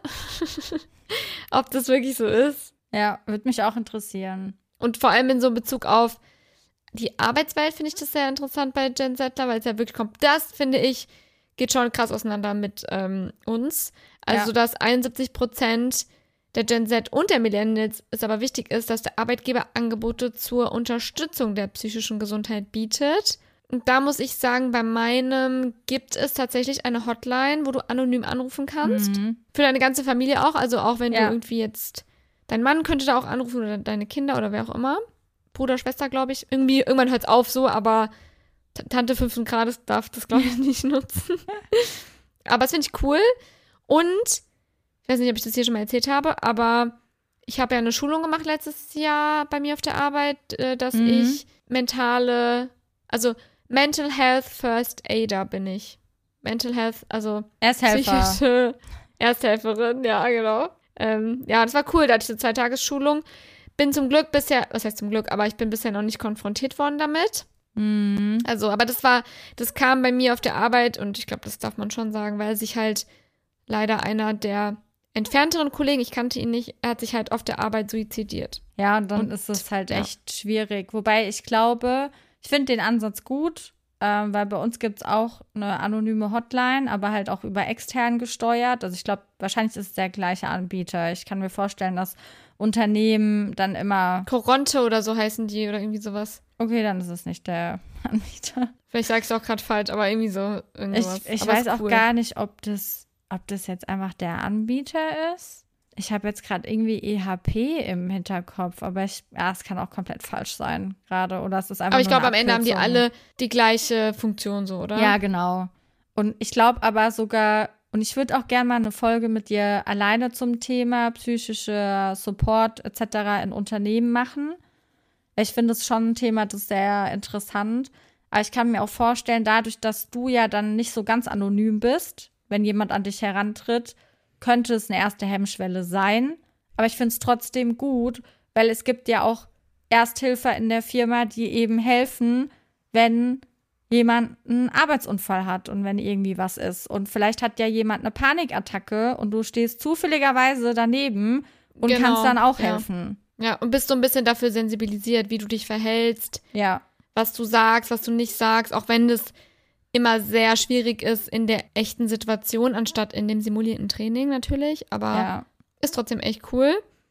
S1: Ob das wirklich so ist.
S2: Ja, würde mich auch interessieren.
S1: Und vor allem in so Bezug auf die Arbeitswelt finde ich das sehr interessant bei Gen Z, weil es ja wirklich kommt. Das, finde ich, geht schon krass auseinander mit ähm, uns. Also,
S2: Ja.
S1: dass einundsiebzig Prozent der Gen Z und der Millennials es aber wichtig ist, dass der Arbeitgeber Angebote zur Unterstützung der psychischen Gesundheit bietet. Und da muss ich sagen, bei meinem gibt es tatsächlich eine Hotline, wo du anonym anrufen kannst.
S2: Mhm.
S1: Für deine ganze Familie auch. Also auch wenn
S2: Ja.
S1: du irgendwie jetzt, dein Mann könnte da auch anrufen oder deine Kinder oder wer auch immer. Bruder, Schwester, glaube ich. Irgendwie, irgendwann hört es auf so, aber T- Tante fünften Grades darf das, glaube ich, nicht nutzen. Aber das finde ich cool. Und, ich weiß nicht, ob ich das hier schon mal erzählt habe, aber ich habe ja eine Schulung gemacht letztes Jahr bei mir auf der Arbeit, äh, dass
S2: Mhm.
S1: ich mentale, also Mental Health First Aider bin ich. Mental Health, also
S2: Ersthelfer.
S1: psychische Ersthelferin, ja, genau. Ähm, ja, das war cool, da hatte ich eine Zweitagesschulung. Bin zum Glück bisher, was heißt zum Glück, aber ich bin bisher noch nicht konfrontiert worden damit.
S2: Mhm.
S1: Also, aber das war, das kam bei mir auf der Arbeit und ich glaube, das darf man schon sagen, weil sich halt leider einer der entfernteren Kollegen, ich kannte ihn nicht, er hat sich halt auf der Arbeit suizidiert.
S2: Ja, und dann
S1: Und,
S2: ist es halt
S1: ja.
S2: echt schwierig. Wobei ich glaube, ich finde den Ansatz gut, ähm, weil bei uns gibt es auch eine anonyme Hotline, aber halt auch über extern gesteuert. Also ich glaube, wahrscheinlich ist es der gleiche Anbieter. Ich kann mir vorstellen, dass Unternehmen dann immer,
S1: Coronte oder so heißen die oder irgendwie sowas.
S2: okay, dann ist es nicht der Anbieter.
S1: Vielleicht sage ich es auch gerade falsch, aber irgendwie so irgendwas.
S2: Ich, ich
S1: aber
S2: weiß
S1: ist
S2: auch
S1: cool.
S2: gar nicht, ob das, ob das jetzt einfach der Anbieter ist. Ich habe jetzt gerade irgendwie E H P im Hinterkopf, aber ich, ja, es kann auch komplett falsch sein gerade. Oder es ist einfach
S1: Aber ich
S2: nur
S1: glaube, am
S2: eine
S1: Ende haben die
S2: Abkürzung.
S1: alle die gleiche Funktion so, oder?
S2: Ja, genau. Und ich glaube aber sogar, und ich würde auch gerne mal eine Folge mit dir alleine zum Thema psychischer Support et cetera in Unternehmen machen. Ich finde es schon ein Thema, das ist sehr interessant. Aber ich kann mir auch vorstellen, dadurch, dass du ja dann nicht so ganz anonym bist, wenn jemand an dich herantritt, könnte es eine erste Hemmschwelle sein. Aber ich finde es trotzdem gut, weil es gibt ja auch Ersthilfer in der Firma, die eben helfen, wenn jemand einen Arbeitsunfall hat und wenn irgendwie was ist. Und vielleicht hat ja jemand eine Panikattacke und du stehst zufälligerweise daneben und
S1: Genau,
S2: kannst dann auch
S1: ja.
S2: helfen.
S1: Ja, und bist so ein bisschen dafür sensibilisiert, wie du dich verhältst,
S2: Ja,
S1: was du sagst, was du nicht sagst, auch wenn das immer sehr schwierig ist in der echten Situation, anstatt in dem simulierten Training natürlich. Aber
S2: ja.
S1: ist trotzdem echt cool.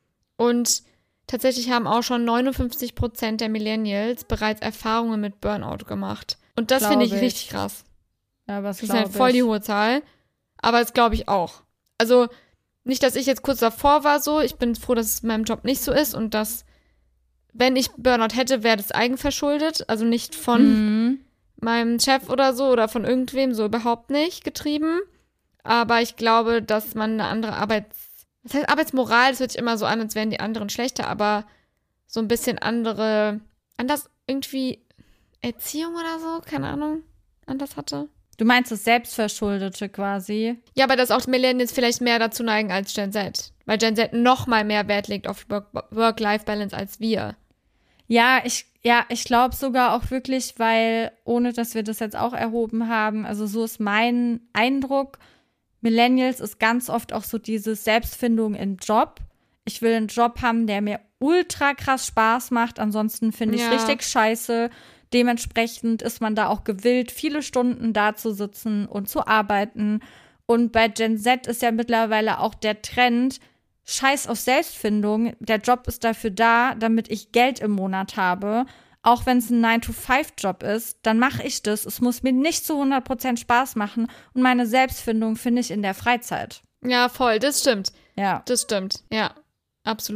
S1: Und tatsächlich haben auch schon neunundfünfzig Prozent der Millennials bereits Erfahrungen mit Burnout gemacht. Und das finde ich
S2: Glaub ich.
S1: richtig krass.
S2: Ja, was
S1: Das ist
S2: glaube
S1: halt voll
S2: ich.
S1: die hohe Zahl. Aber das glaube ich auch. Also nicht, dass ich jetzt kurz davor war so. Ich bin froh, dass es in meinem Job nicht so ist und dass, wenn ich Burnout hätte, wäre das eigenverschuldet. Also nicht von
S2: Mhm.
S1: meinem Chef oder so oder von irgendwem, so überhaupt nicht getrieben. Aber ich glaube, dass man eine andere Arbeits... Das heißt Arbeitsmoral, das hört sich immer so an, als wären die anderen schlechter, aber so ein bisschen andere... Anders irgendwie Erziehung oder so, keine Ahnung, anders hatte.
S2: Du meinst das Selbstverschuldete quasi?
S1: Ja, aber dass auch Millennials vielleicht mehr dazu neigen als Gen Z. Weil Gen Z noch mal mehr Wert legt auf Work- Work-Life-Balance als wir.
S2: Ja, ich, ja, ich glaube sogar auch wirklich, weil, ohne dass wir das jetzt auch erhoben haben, also so ist mein Eindruck, Millennials ist ganz oft auch so diese Selbstfindung im Job. Ich will einen Job haben, der mir ultra krass Spaß macht, ansonsten finde ich
S1: Ja.
S2: richtig scheiße. Dementsprechend ist man da auch gewillt, viele Stunden da zu sitzen und zu arbeiten. Und bei Gen Z ist ja mittlerweile auch der Trend, Scheiß auf Selbstfindung. Der Job ist dafür da, damit ich Geld im Monat habe. Auch wenn es ein nine to five Job ist, dann mache ich das. Es muss mir nicht zu hundert Prozent Spaß machen. Und meine Selbstfindung finde ich in der Freizeit.
S1: Ja, voll, das stimmt.
S2: Ja.
S1: Das stimmt, ja, absolut.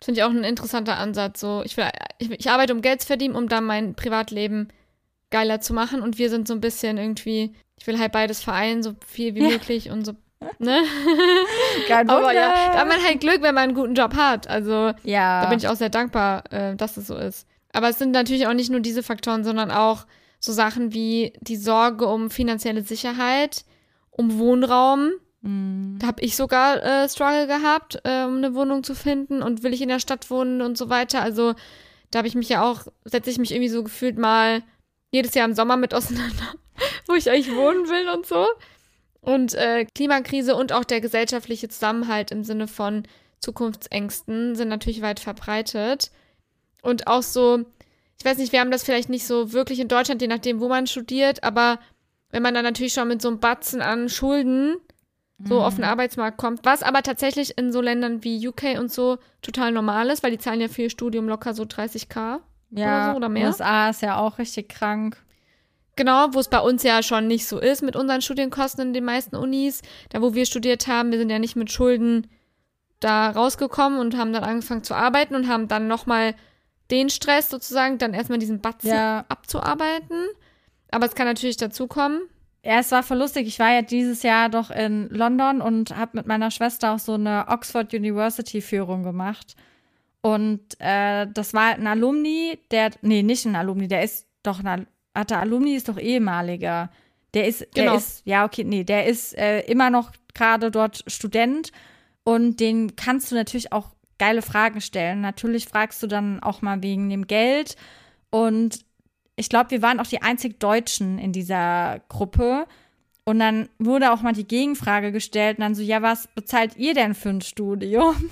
S1: Das finde ich auch ein interessanter Ansatz. So, ich, will, ich, ich arbeite, um Geld zu verdienen, um dann mein Privatleben geiler zu machen. Und wir sind so ein bisschen irgendwie, ich will halt beides vereinen, so viel wie ja. möglich und so, ne?
S2: Kein
S1: Aber ja, da hat man halt Glück, wenn man einen guten Job hat. Also
S2: ja.
S1: da bin ich auch sehr dankbar, äh, dass es so ist. Aber es sind natürlich auch nicht nur diese Faktoren, sondern auch so Sachen wie die Sorge um finanzielle Sicherheit, um Wohnraum.
S2: Mhm.
S1: Da habe ich sogar äh, Struggle gehabt, äh, um eine Wohnung zu finden und will ich in der Stadt wohnen und so weiter. Also da habe ich mich ja auch, setze ich mich irgendwie so gefühlt mal jedes Jahr im Sommer mit auseinander, wo ich eigentlich wohnen will und so. Und äh, Klimakrise und auch der gesellschaftliche Zusammenhalt im Sinne von Zukunftsängsten sind natürlich weit verbreitet. Und auch so, ich weiß nicht, wir haben das vielleicht nicht so wirklich in Deutschland, je nachdem, wo man studiert, aber wenn man dann natürlich schon mit so einem Batzen an Schulden so auf den Arbeitsmarkt kommt, was aber tatsächlich in so Ländern wie U K und so total normal ist, weil die zahlen ja für ihr Studium locker so dreißigtausend
S2: ja,
S1: oder so oder mehr.
S2: U S A ist ja auch richtig krank.
S1: Genau, wo es bei uns ja schon nicht so ist mit unseren Studienkosten in den meisten Unis. Da, wo wir studiert haben, wir sind ja nicht mit Schulden da rausgekommen und haben dann angefangen zu arbeiten und haben dann nochmal den Stress sozusagen, dann erstmal diesen Batzen
S2: ja.
S1: abzuarbeiten. Aber es kann natürlich dazukommen.
S2: Ja, es war voll lustig. Ich war ja dieses Jahr doch in London und habe mit meiner Schwester auch so eine Oxford University-Führung gemacht. Und äh, das war ein Alumni, der, nee, nicht ein Alumni, der ist doch ein, der Alumni ist doch ehemaliger. Der ist, der
S1: genau.
S2: ist, ja, okay, nee, der ist äh, immer noch gerade dort Student und den kannst du natürlich auch geile Fragen stellen. Natürlich fragst du dann auch mal wegen dem Geld und ich glaube, wir waren auch die einzig Deutschen in dieser Gruppe. Und dann wurde auch mal die Gegenfrage gestellt. Und dann so, ja, was bezahlt ihr denn für ein Studium? Und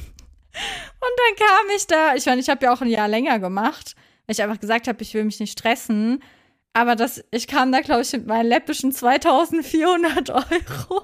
S2: dann kam ich da, ich meine, ich habe ja auch ein Jahr länger gemacht, weil ich einfach gesagt habe, ich will mich nicht stressen. Aber das, ich kam da, glaube ich, mit meinen läppischen zweitausendvierhundert Euro.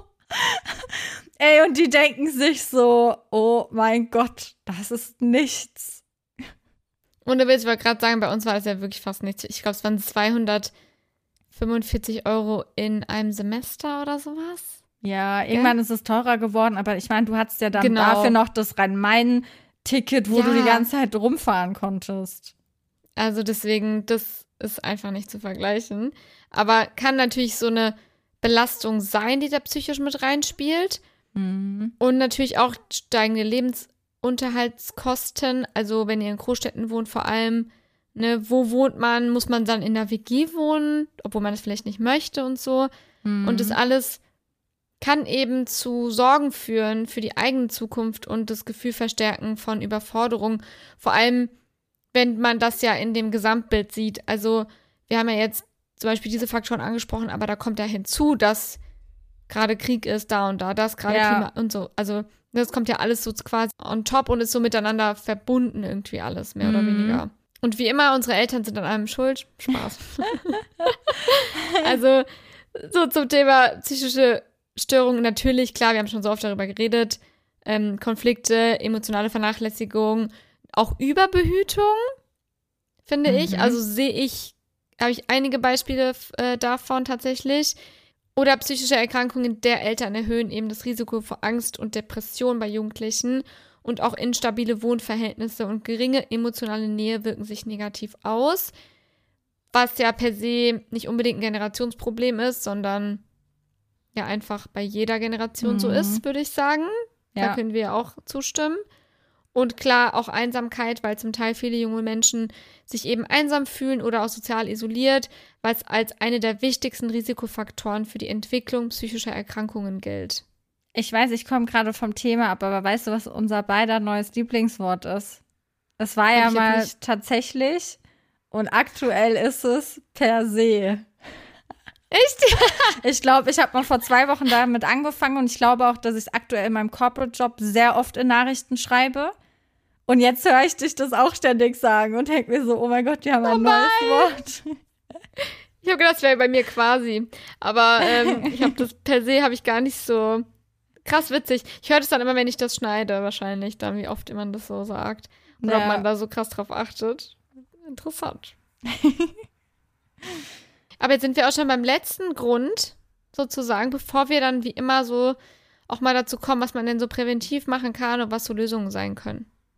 S2: Ey, und die denken sich so, oh mein Gott, das ist nichts.
S1: Und du willst aber gerade sagen, bei uns war das ja wirklich fast nichts. Ich glaube, es waren zweihundertfünfundvierzig Euro in einem Semester oder sowas.
S2: Ja, irgendwann ja. ist es teurer geworden, aber ich meine, du hattest ja dann
S1: genau.
S2: dafür noch das Rhein-Main-Ticket, wo ja. du die ganze Zeit rumfahren konntest.
S1: Also deswegen, das ist einfach nicht zu vergleichen. Aber kann natürlich so eine Belastung sein, die da psychisch mit reinspielt.
S2: Mhm.
S1: Und natürlich auch steigende Lebensunterhaltskosten. Also wenn ihr in Großstädten wohnt, vor allem, ne, wo wohnt man? Muss man dann in der W G wohnen, obwohl man das vielleicht nicht möchte und so.
S2: Mhm.
S1: Und das alles kann eben zu Sorgen führen für die eigene Zukunft und das Gefühl verstärken von Überforderung. Vor allem, wenn man das ja in dem Gesamtbild sieht. Also wir haben ja jetzt zum Beispiel diese Faktoren angesprochen, aber da kommt ja hinzu, dass gerade Krieg ist, da und da, das gerade
S2: ja.
S1: Klima und so. Also das kommt ja alles so quasi on top und ist so miteinander verbunden irgendwie alles, mehr oder
S2: Mhm.
S1: weniger. Und wie immer, unsere Eltern sind an allem schuld. Spaß. Also so zum Thema psychische Störungen, natürlich, klar, wir haben schon so oft darüber geredet, ähm, Konflikte, emotionale Vernachlässigung, auch Überbehütung, finde
S2: Mhm.
S1: ich. Also sehe ich, habe ich einige Beispiele äh, davon tatsächlich. Oder psychische Erkrankungen der Eltern erhöhen eben das Risiko vor Angst und Depression bei Jugendlichen. Und auch instabile Wohnverhältnisse und geringe emotionale Nähe wirken sich negativ aus. Was ja per se nicht unbedingt ein Generationsproblem ist, sondern ja einfach bei jeder Generation
S2: Mhm.
S1: so ist, würde ich sagen.
S2: Ja.
S1: Da können wir auch zustimmen. Und klar, auch Einsamkeit, weil zum Teil viele junge Menschen sich eben einsam fühlen oder auch sozial isoliert, weil es als eine der wichtigsten Risikofaktoren für die Entwicklung psychischer Erkrankungen gilt.
S2: Ich weiß, ich komme gerade vom Thema ab, aber weißt du, was unser beider neues Lieblingswort ist? Es war
S1: Hab
S2: ja
S1: ich jetzt
S2: mal
S1: nicht.
S2: tatsächlich und aktuell ist es per se.
S1: Echt?
S2: Ich glaube, ich habe mal vor zwei Wochen damit angefangen und ich glaube auch, dass ich es aktuell in meinem Corporate-Job sehr oft in Nachrichten schreibe. Und jetzt höre ich dich das auch ständig sagen und denke mir so, oh mein Gott, die haben ein
S1: Oh
S2: neues Wort.
S1: Ich habe gedacht, das wäre bei mir quasi. Aber ähm, ich habe das per se habe ich gar nicht so krass witzig. Ich höre das dann immer, wenn ich das schneide, wahrscheinlich, dann wie oft man das so sagt. Oder
S2: Ja.
S1: ob man da so krass drauf achtet. Interessant. Aber jetzt sind wir auch schon beim letzten Grund, sozusagen, bevor wir dann wie immer so auch mal dazu kommen, was man denn so präventiv machen kann und was so Lösungen sein können.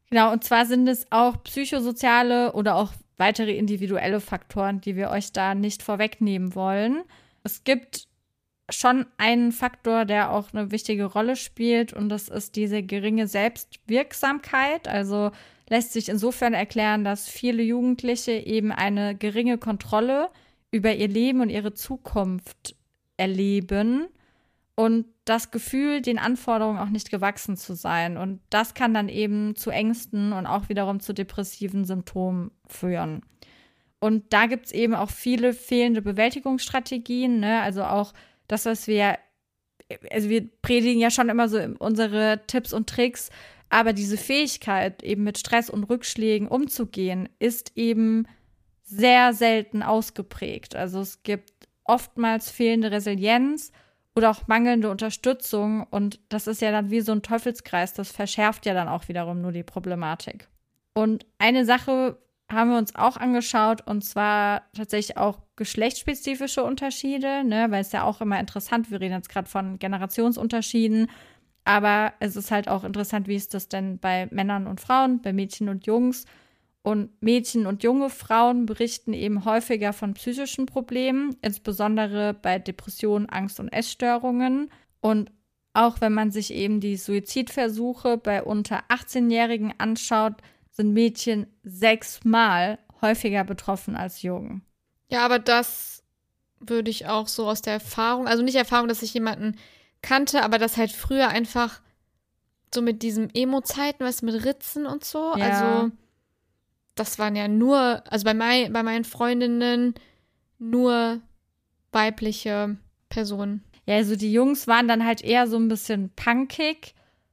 S2: Genau, und zwar sind es auch psychosoziale oder auch weitere individuelle Faktoren, die wir euch da nicht vorwegnehmen wollen. Es gibt schon einen Faktor, der auch eine wichtige Rolle spielt, und das ist diese geringe Selbstwirksamkeit. Also lässt sich insofern erklären, dass viele Jugendliche eben eine geringe Kontrolle über ihr Leben und ihre Zukunft erleben und das Gefühl, den Anforderungen auch nicht gewachsen zu sein. Und das kann dann eben zu Ängsten und auch wiederum zu depressiven Symptomen führen. Und da gibt es eben auch viele fehlende Bewältigungsstrategien, ne? Also auch das, was wir, also wir predigen ja schon immer so unsere Tipps und Tricks, aber diese Fähigkeit, eben mit Stress und Rückschlägen umzugehen, ist eben sehr selten ausgeprägt. Also es gibt oftmals fehlende Resilienz oder auch mangelnde Unterstützung, und das ist ja dann wie so ein Teufelskreis, das verschärft ja dann auch wiederum nur die Problematik. Und eine Sache haben wir uns auch angeschaut, und zwar tatsächlich auch geschlechtsspezifische Unterschiede, ne, weil es ja auch immer interessant, wir reden jetzt gerade von Generationsunterschieden, aber es ist halt auch interessant, wie ist das denn bei Männern und Frauen, bei Mädchen und Jungs. Und Mädchen und junge Frauen berichten eben häufiger von psychischen Problemen, insbesondere bei Depressionen, Angst und Essstörungen. Und auch wenn man sich eben die Suizidversuche bei unter achtzehnjährigen anschaut, sind Mädchen sechsmal häufiger betroffen als Jungen.
S1: Ja, aber das würde ich auch so aus der Erfahrung, also nicht Erfahrung, dass ich jemanden kannte, aber das halt früher einfach so mit diesem Emo-Zeiten, was mit Ritzen und so,
S2: Ja.
S1: also das waren ja nur, also bei, mein, bei meinen Freundinnen nur weibliche Personen.
S2: Ja, also die Jungs waren dann halt eher so ein bisschen punkig,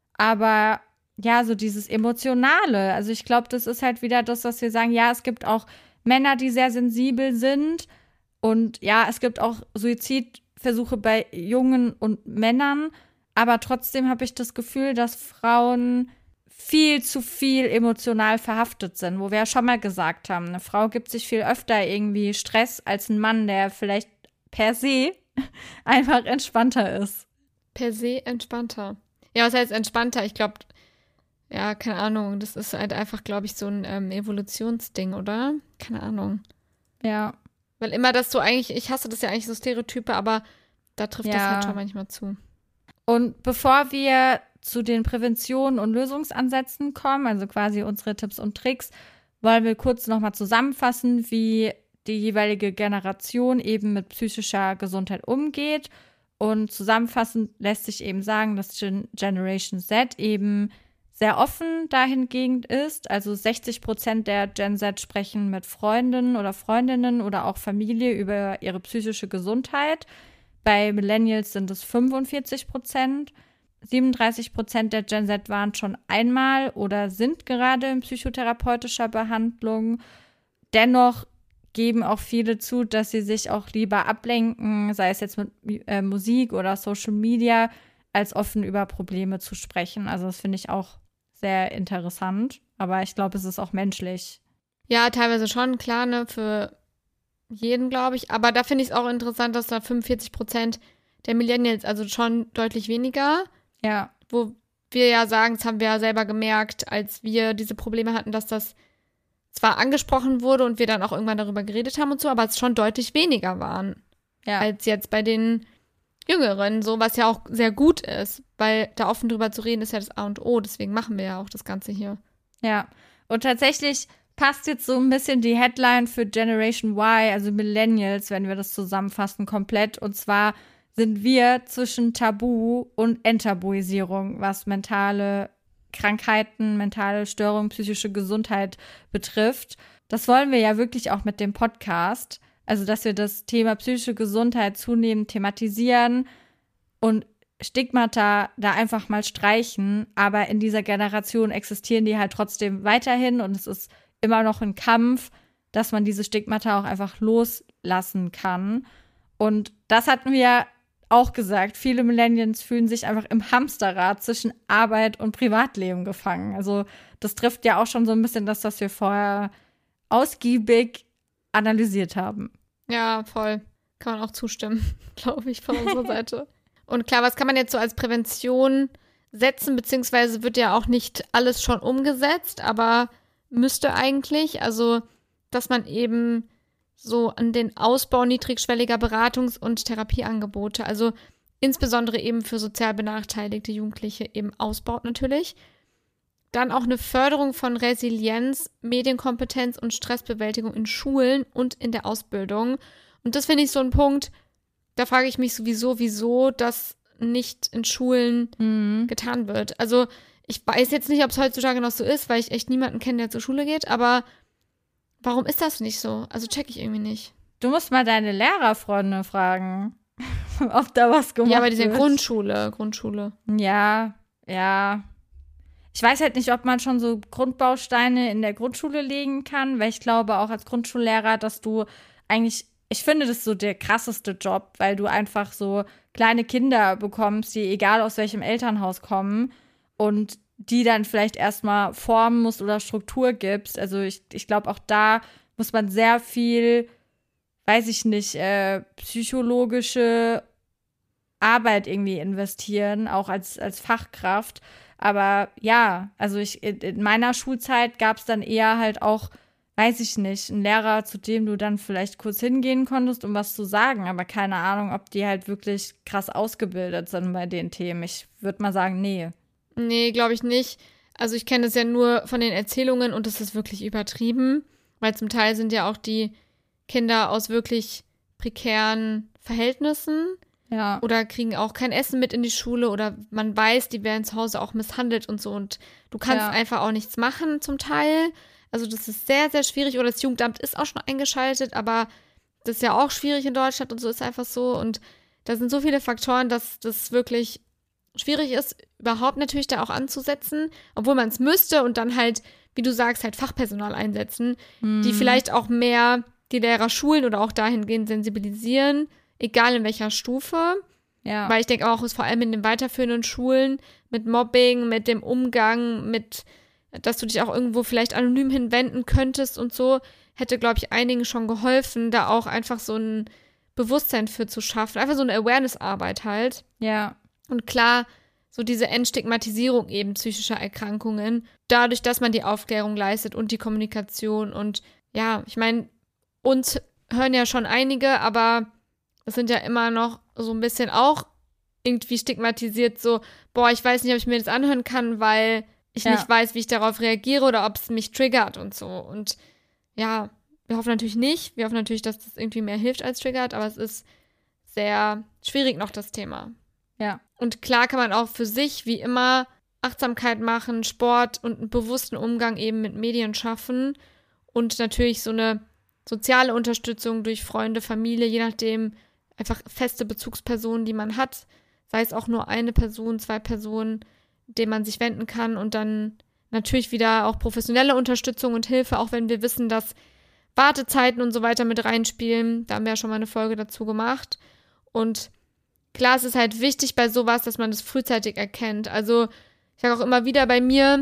S2: aber ja, so dieses Emotionale. Also ich glaube, das ist halt wieder das, was wir sagen, ja, es gibt auch Männer, die sehr sensibel sind, und ja, es gibt auch Suizidversuche bei Jungen und Männern, aber trotzdem habe ich das Gefühl, dass Frauen viel zu viel emotional verhaftet sind, wo wir ja schon mal gesagt haben, eine Frau gibt sich viel öfter irgendwie Stress als ein Mann, der vielleicht per se einfach entspannter ist.
S1: Per se entspannter. Ja, was heißt entspannter? Ich glaube, ja, keine Ahnung, das ist halt einfach, glaube ich, so ein ähm, Evolutionsding, oder? Keine Ahnung.
S2: Ja.
S1: Weil immer das so eigentlich, ich hasse das ja eigentlich so Stereotype, aber da trifft das
S2: Ja.
S1: halt schon manchmal zu.
S2: Und bevor wir zu den Präventionen und Lösungsansätzen kommen, also quasi unsere Tipps und Tricks, wollen wir kurz nochmal zusammenfassen, wie die jeweilige Generation eben mit psychischer Gesundheit umgeht. Und zusammenfassend lässt sich eben sagen, dass Gen- Generation Z eben sehr offen dahingehend ist. Also sechzig Prozent der Gen Z sprechen mit Freunden oder Freundinnen oder auch Familie über ihre psychische Gesundheit. Bei Millennials sind es fünfundvierzig Prozent. siebenunddreißig Prozent der Gen Z waren schon einmal oder sind gerade in psychotherapeutischer Behandlung. Dennoch geben auch viele zu, dass sie sich auch lieber ablenken, sei es jetzt mit äh, Musik oder Social Media, als offen über Probleme zu sprechen. Also das finde ich auch sehr interessant. Aber ich glaube, es ist auch menschlich.
S1: Ja, teilweise schon, klar, ne, für jeden, glaube ich. Aber da finde ich es auch interessant, dass da fünfundvierzig Prozent der Millennials, also schon deutlich weniger,
S2: Ja.
S1: wo wir ja sagen, das haben wir ja selber gemerkt, als wir diese Probleme hatten, dass das zwar angesprochen wurde und wir dann auch irgendwann darüber geredet haben und so, aber es schon deutlich weniger waren
S2: Ja.
S1: als jetzt bei den Jüngeren, so, was ja auch sehr gut ist, weil da offen drüber zu reden ist ja das A und O, deswegen machen wir ja auch das Ganze hier.
S2: Ja. Und tatsächlich passt jetzt so ein bisschen die Headline für Generation Y, also Millennials, wenn wir das zusammenfassen, komplett. Und zwar sind wir zwischen Tabu und Enttabuisierung, was mentale Krankheiten, mentale Störungen, psychische Gesundheit betrifft. Das wollen wir ja wirklich auch mit dem Podcast. Also, dass wir das Thema psychische Gesundheit zunehmend thematisieren und Stigmata da einfach mal streichen. Aber in dieser Generation existieren die halt trotzdem weiterhin, und es ist immer noch ein Kampf, dass man diese Stigmata auch einfach loslassen kann. Und das hatten wir auch gesagt. Viele Millennials fühlen sich einfach im Hamsterrad zwischen Arbeit und Privatleben gefangen. Also das trifft ja auch schon so ein bisschen das, was wir vorher ausgiebig analysiert haben.
S1: Ja, voll. Kann man auch zustimmen, glaube ich, von unserer Seite. Und klar, was kann man jetzt so als Prävention setzen, beziehungsweise wird ja auch nicht alles schon umgesetzt, aber müsste eigentlich, also dass man eben so an den Ausbau niedrigschwelliger Beratungs- und Therapieangebote, also insbesondere eben für sozial benachteiligte Jugendliche eben ausbaut natürlich. Dann auch eine Förderung von Resilienz, Medienkompetenz und Stressbewältigung in Schulen und in der Ausbildung. Und das finde ich so ein Punkt, da frage ich mich sowieso, wieso das nicht in Schulen mhm. getan wird. Also ich weiß jetzt nicht, ob es heutzutage noch so ist, weil ich echt niemanden kenne, der zur Schule geht, aber warum ist das nicht so? Also check ich irgendwie nicht.
S2: Du musst mal deine Lehrerfreunde fragen, ob da was gemacht wird.
S1: Ja, aber die sind Grundschule, Grundschule.
S2: Ja, ja. Ich weiß halt nicht, ob man schon so Grundbausteine in der Grundschule legen kann, weil ich glaube auch als Grundschullehrer, dass du eigentlich, ich finde das so der krasseste Job, weil du einfach so kleine Kinder bekommst, die egal aus welchem Elternhaus kommen und die dann vielleicht erstmal formen musst oder Struktur gibst. Also ich, ich glaube, auch da muss man sehr viel, weiß ich nicht, äh, psychologische Arbeit irgendwie investieren, auch als, als Fachkraft. Aber ja, also ich, in meiner Schulzeit gab es dann eher halt auch, weiß ich nicht, einen Lehrer, zu dem du dann vielleicht kurz hingehen konntest, um was zu sagen. Aber keine Ahnung, ob die halt wirklich krass ausgebildet sind bei den Themen. Ich würde mal sagen, nee.
S1: Nee, glaube ich nicht. Also ich kenne das ja nur von den Erzählungen und das ist wirklich übertrieben, weil zum Teil sind ja auch die Kinder aus wirklich prekären Verhältnissen.
S2: Ja.
S1: Oder kriegen auch kein Essen mit in die Schule oder man weiß, die werden zu Hause auch misshandelt und so und du kannst
S2: ja.
S1: einfach auch nichts machen zum Teil. Also das ist sehr, sehr schwierig oder das Jugendamt ist auch schon eingeschaltet, aber das ist ja auch schwierig in Deutschland und so ist einfach so und da sind so viele Faktoren, dass das wirklich schwierig ist, überhaupt natürlich da auch anzusetzen, obwohl man es müsste und dann halt, wie du sagst, halt Fachpersonal einsetzen, hm. die vielleicht auch mehr die Lehrer schulen oder auch dahingehend sensibilisieren, egal in welcher Stufe.
S2: Ja.
S1: Weil ich denke auch, ist vor allem in den weiterführenden Schulen mit Mobbing, mit dem Umgang, mit, dass du dich auch irgendwo vielleicht anonym hinwenden könntest und so, hätte, glaube ich, einigen schon geholfen, da auch einfach so ein Bewusstsein für zu schaffen. Einfach so eine Awareness-Arbeit halt.
S2: Ja.
S1: Und klar, so diese Entstigmatisierung eben psychischer Erkrankungen, dadurch, dass man die Aufklärung leistet und die Kommunikation und ja, ich meine, uns hören ja schon einige, aber das sind ja immer noch so ein bisschen auch irgendwie stigmatisiert, so, boah, ich weiß nicht, ob ich mir das anhören kann, weil ich ja. nicht weiß, wie ich darauf reagiere oder ob es mich triggert und so. Und ja, wir hoffen natürlich nicht. Wir hoffen natürlich, dass das irgendwie mehr hilft als triggert, aber es ist sehr schwierig noch, das Thema.
S2: Ja.
S1: Und klar kann man auch für sich, wie immer, Achtsamkeit machen, Sport und einen bewussten Umgang eben mit Medien schaffen und natürlich so eine soziale Unterstützung durch Freunde, Familie, je nachdem, einfach feste Bezugspersonen, die man hat, sei es auch nur eine Person, zwei Personen, denen man sich wenden kann und dann natürlich wieder auch professionelle Unterstützung und Hilfe, auch wenn wir wissen, dass Wartezeiten und so weiter mit reinspielen. Da haben wir ja schon mal eine Folge dazu gemacht. Und klar, es ist halt wichtig bei sowas, dass man das frühzeitig erkennt. Also ich sage auch immer wieder bei mir,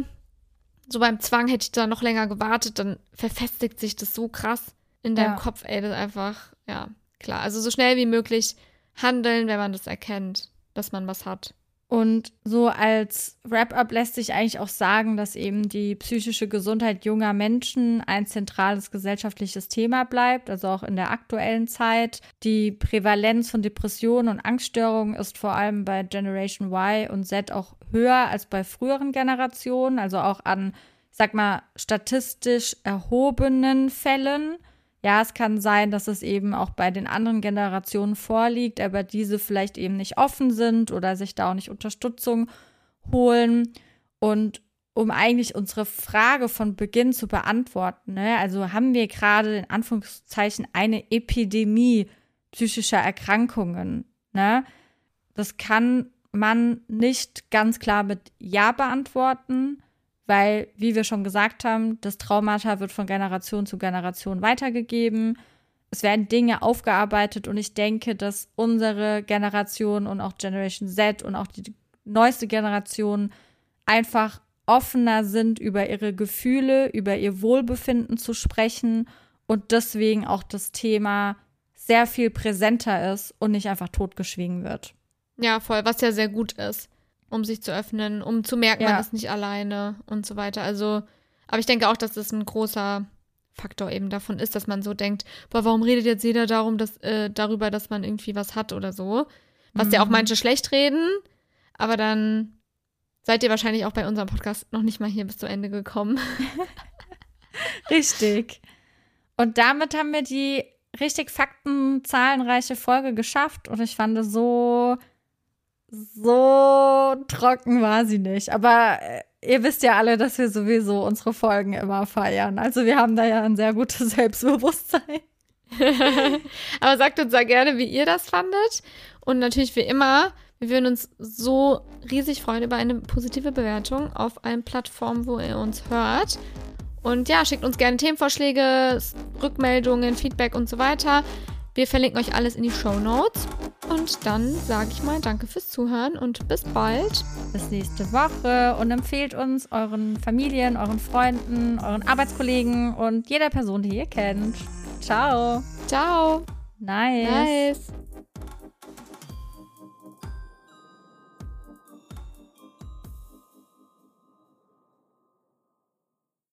S1: so beim Zwang hätte ich da noch länger gewartet, dann verfestigt sich das so krass in deinem ja. Kopf, ey, das ist einfach, ja, klar. Also so schnell wie möglich handeln, wenn man das erkennt, dass man was hat.
S2: Und so als Wrap-up lässt sich eigentlich auch sagen, dass eben die psychische Gesundheit junger Menschen ein zentrales gesellschaftliches Thema bleibt, also auch in der aktuellen Zeit. Die Prävalenz von Depressionen und Angststörungen ist vor allem bei Generation Y und Z auch höher als bei früheren Generationen, also auch an, sag mal, statistisch erhobenen Fällen. Ja, es kann sein, dass es eben auch bei den anderen Generationen vorliegt, aber diese vielleicht eben nicht offen sind oder sich da auch nicht Unterstützung holen. Und um eigentlich unsere Frage von Beginn zu beantworten, ne, also haben wir gerade in Anführungszeichen eine Epidemie psychischer Erkrankungen, ne? Das kann man nicht ganz klar mit Ja beantworten, weil, wie wir schon gesagt haben, das Traumata wird von Generation zu Generation weitergegeben. Es werden Dinge aufgearbeitet und ich denke, dass unsere Generation und auch Generation Z und auch die neueste Generation einfach offener sind, über ihre Gefühle, über ihr Wohlbefinden zu sprechen und deswegen auch das Thema sehr viel präsenter ist und nicht einfach totgeschwiegen wird.
S1: Ja, voll, was ja sehr gut ist. um sich zu öffnen, um zu merken,
S2: Ja.
S1: man ist nicht alleine und so weiter. Also, aber ich denke auch, dass das ein großer Faktor eben davon ist, dass man so denkt, boah, warum redet jetzt jeder darum, dass, äh, darüber, dass man irgendwie was hat oder so. Was ja auch
S2: Mhm.
S1: manche schlecht reden, aber dann seid ihr wahrscheinlich auch bei unserem Podcast noch nicht mal hier bis zum Ende gekommen.
S2: Richtig. Und damit haben wir die richtig faktenzahlenreiche Folge geschafft. Und ich fand so, so trocken war sie nicht. Aber äh, ihr wisst ja alle, dass wir sowieso unsere Folgen immer feiern. Also wir haben da ja ein sehr gutes Selbstbewusstsein.
S1: Aber sagt uns sehr gerne, wie ihr das fandet. Und natürlich wie immer, wir würden uns so riesig freuen über eine positive Bewertung auf allen Plattformen, wo ihr uns hört. Und ja, schickt uns gerne Themenvorschläge, Rückmeldungen, Feedback und so weiter. Wir verlinken euch alles in die Shownotes. Und dann sage ich mal danke fürs Zuhören und bis bald.
S2: Bis nächste Woche und empfehlt uns euren Familien, euren Freunden, euren Arbeitskollegen und jeder Person, die ihr kennt. Ciao.
S1: Ciao.
S2: Nice.
S1: Nice.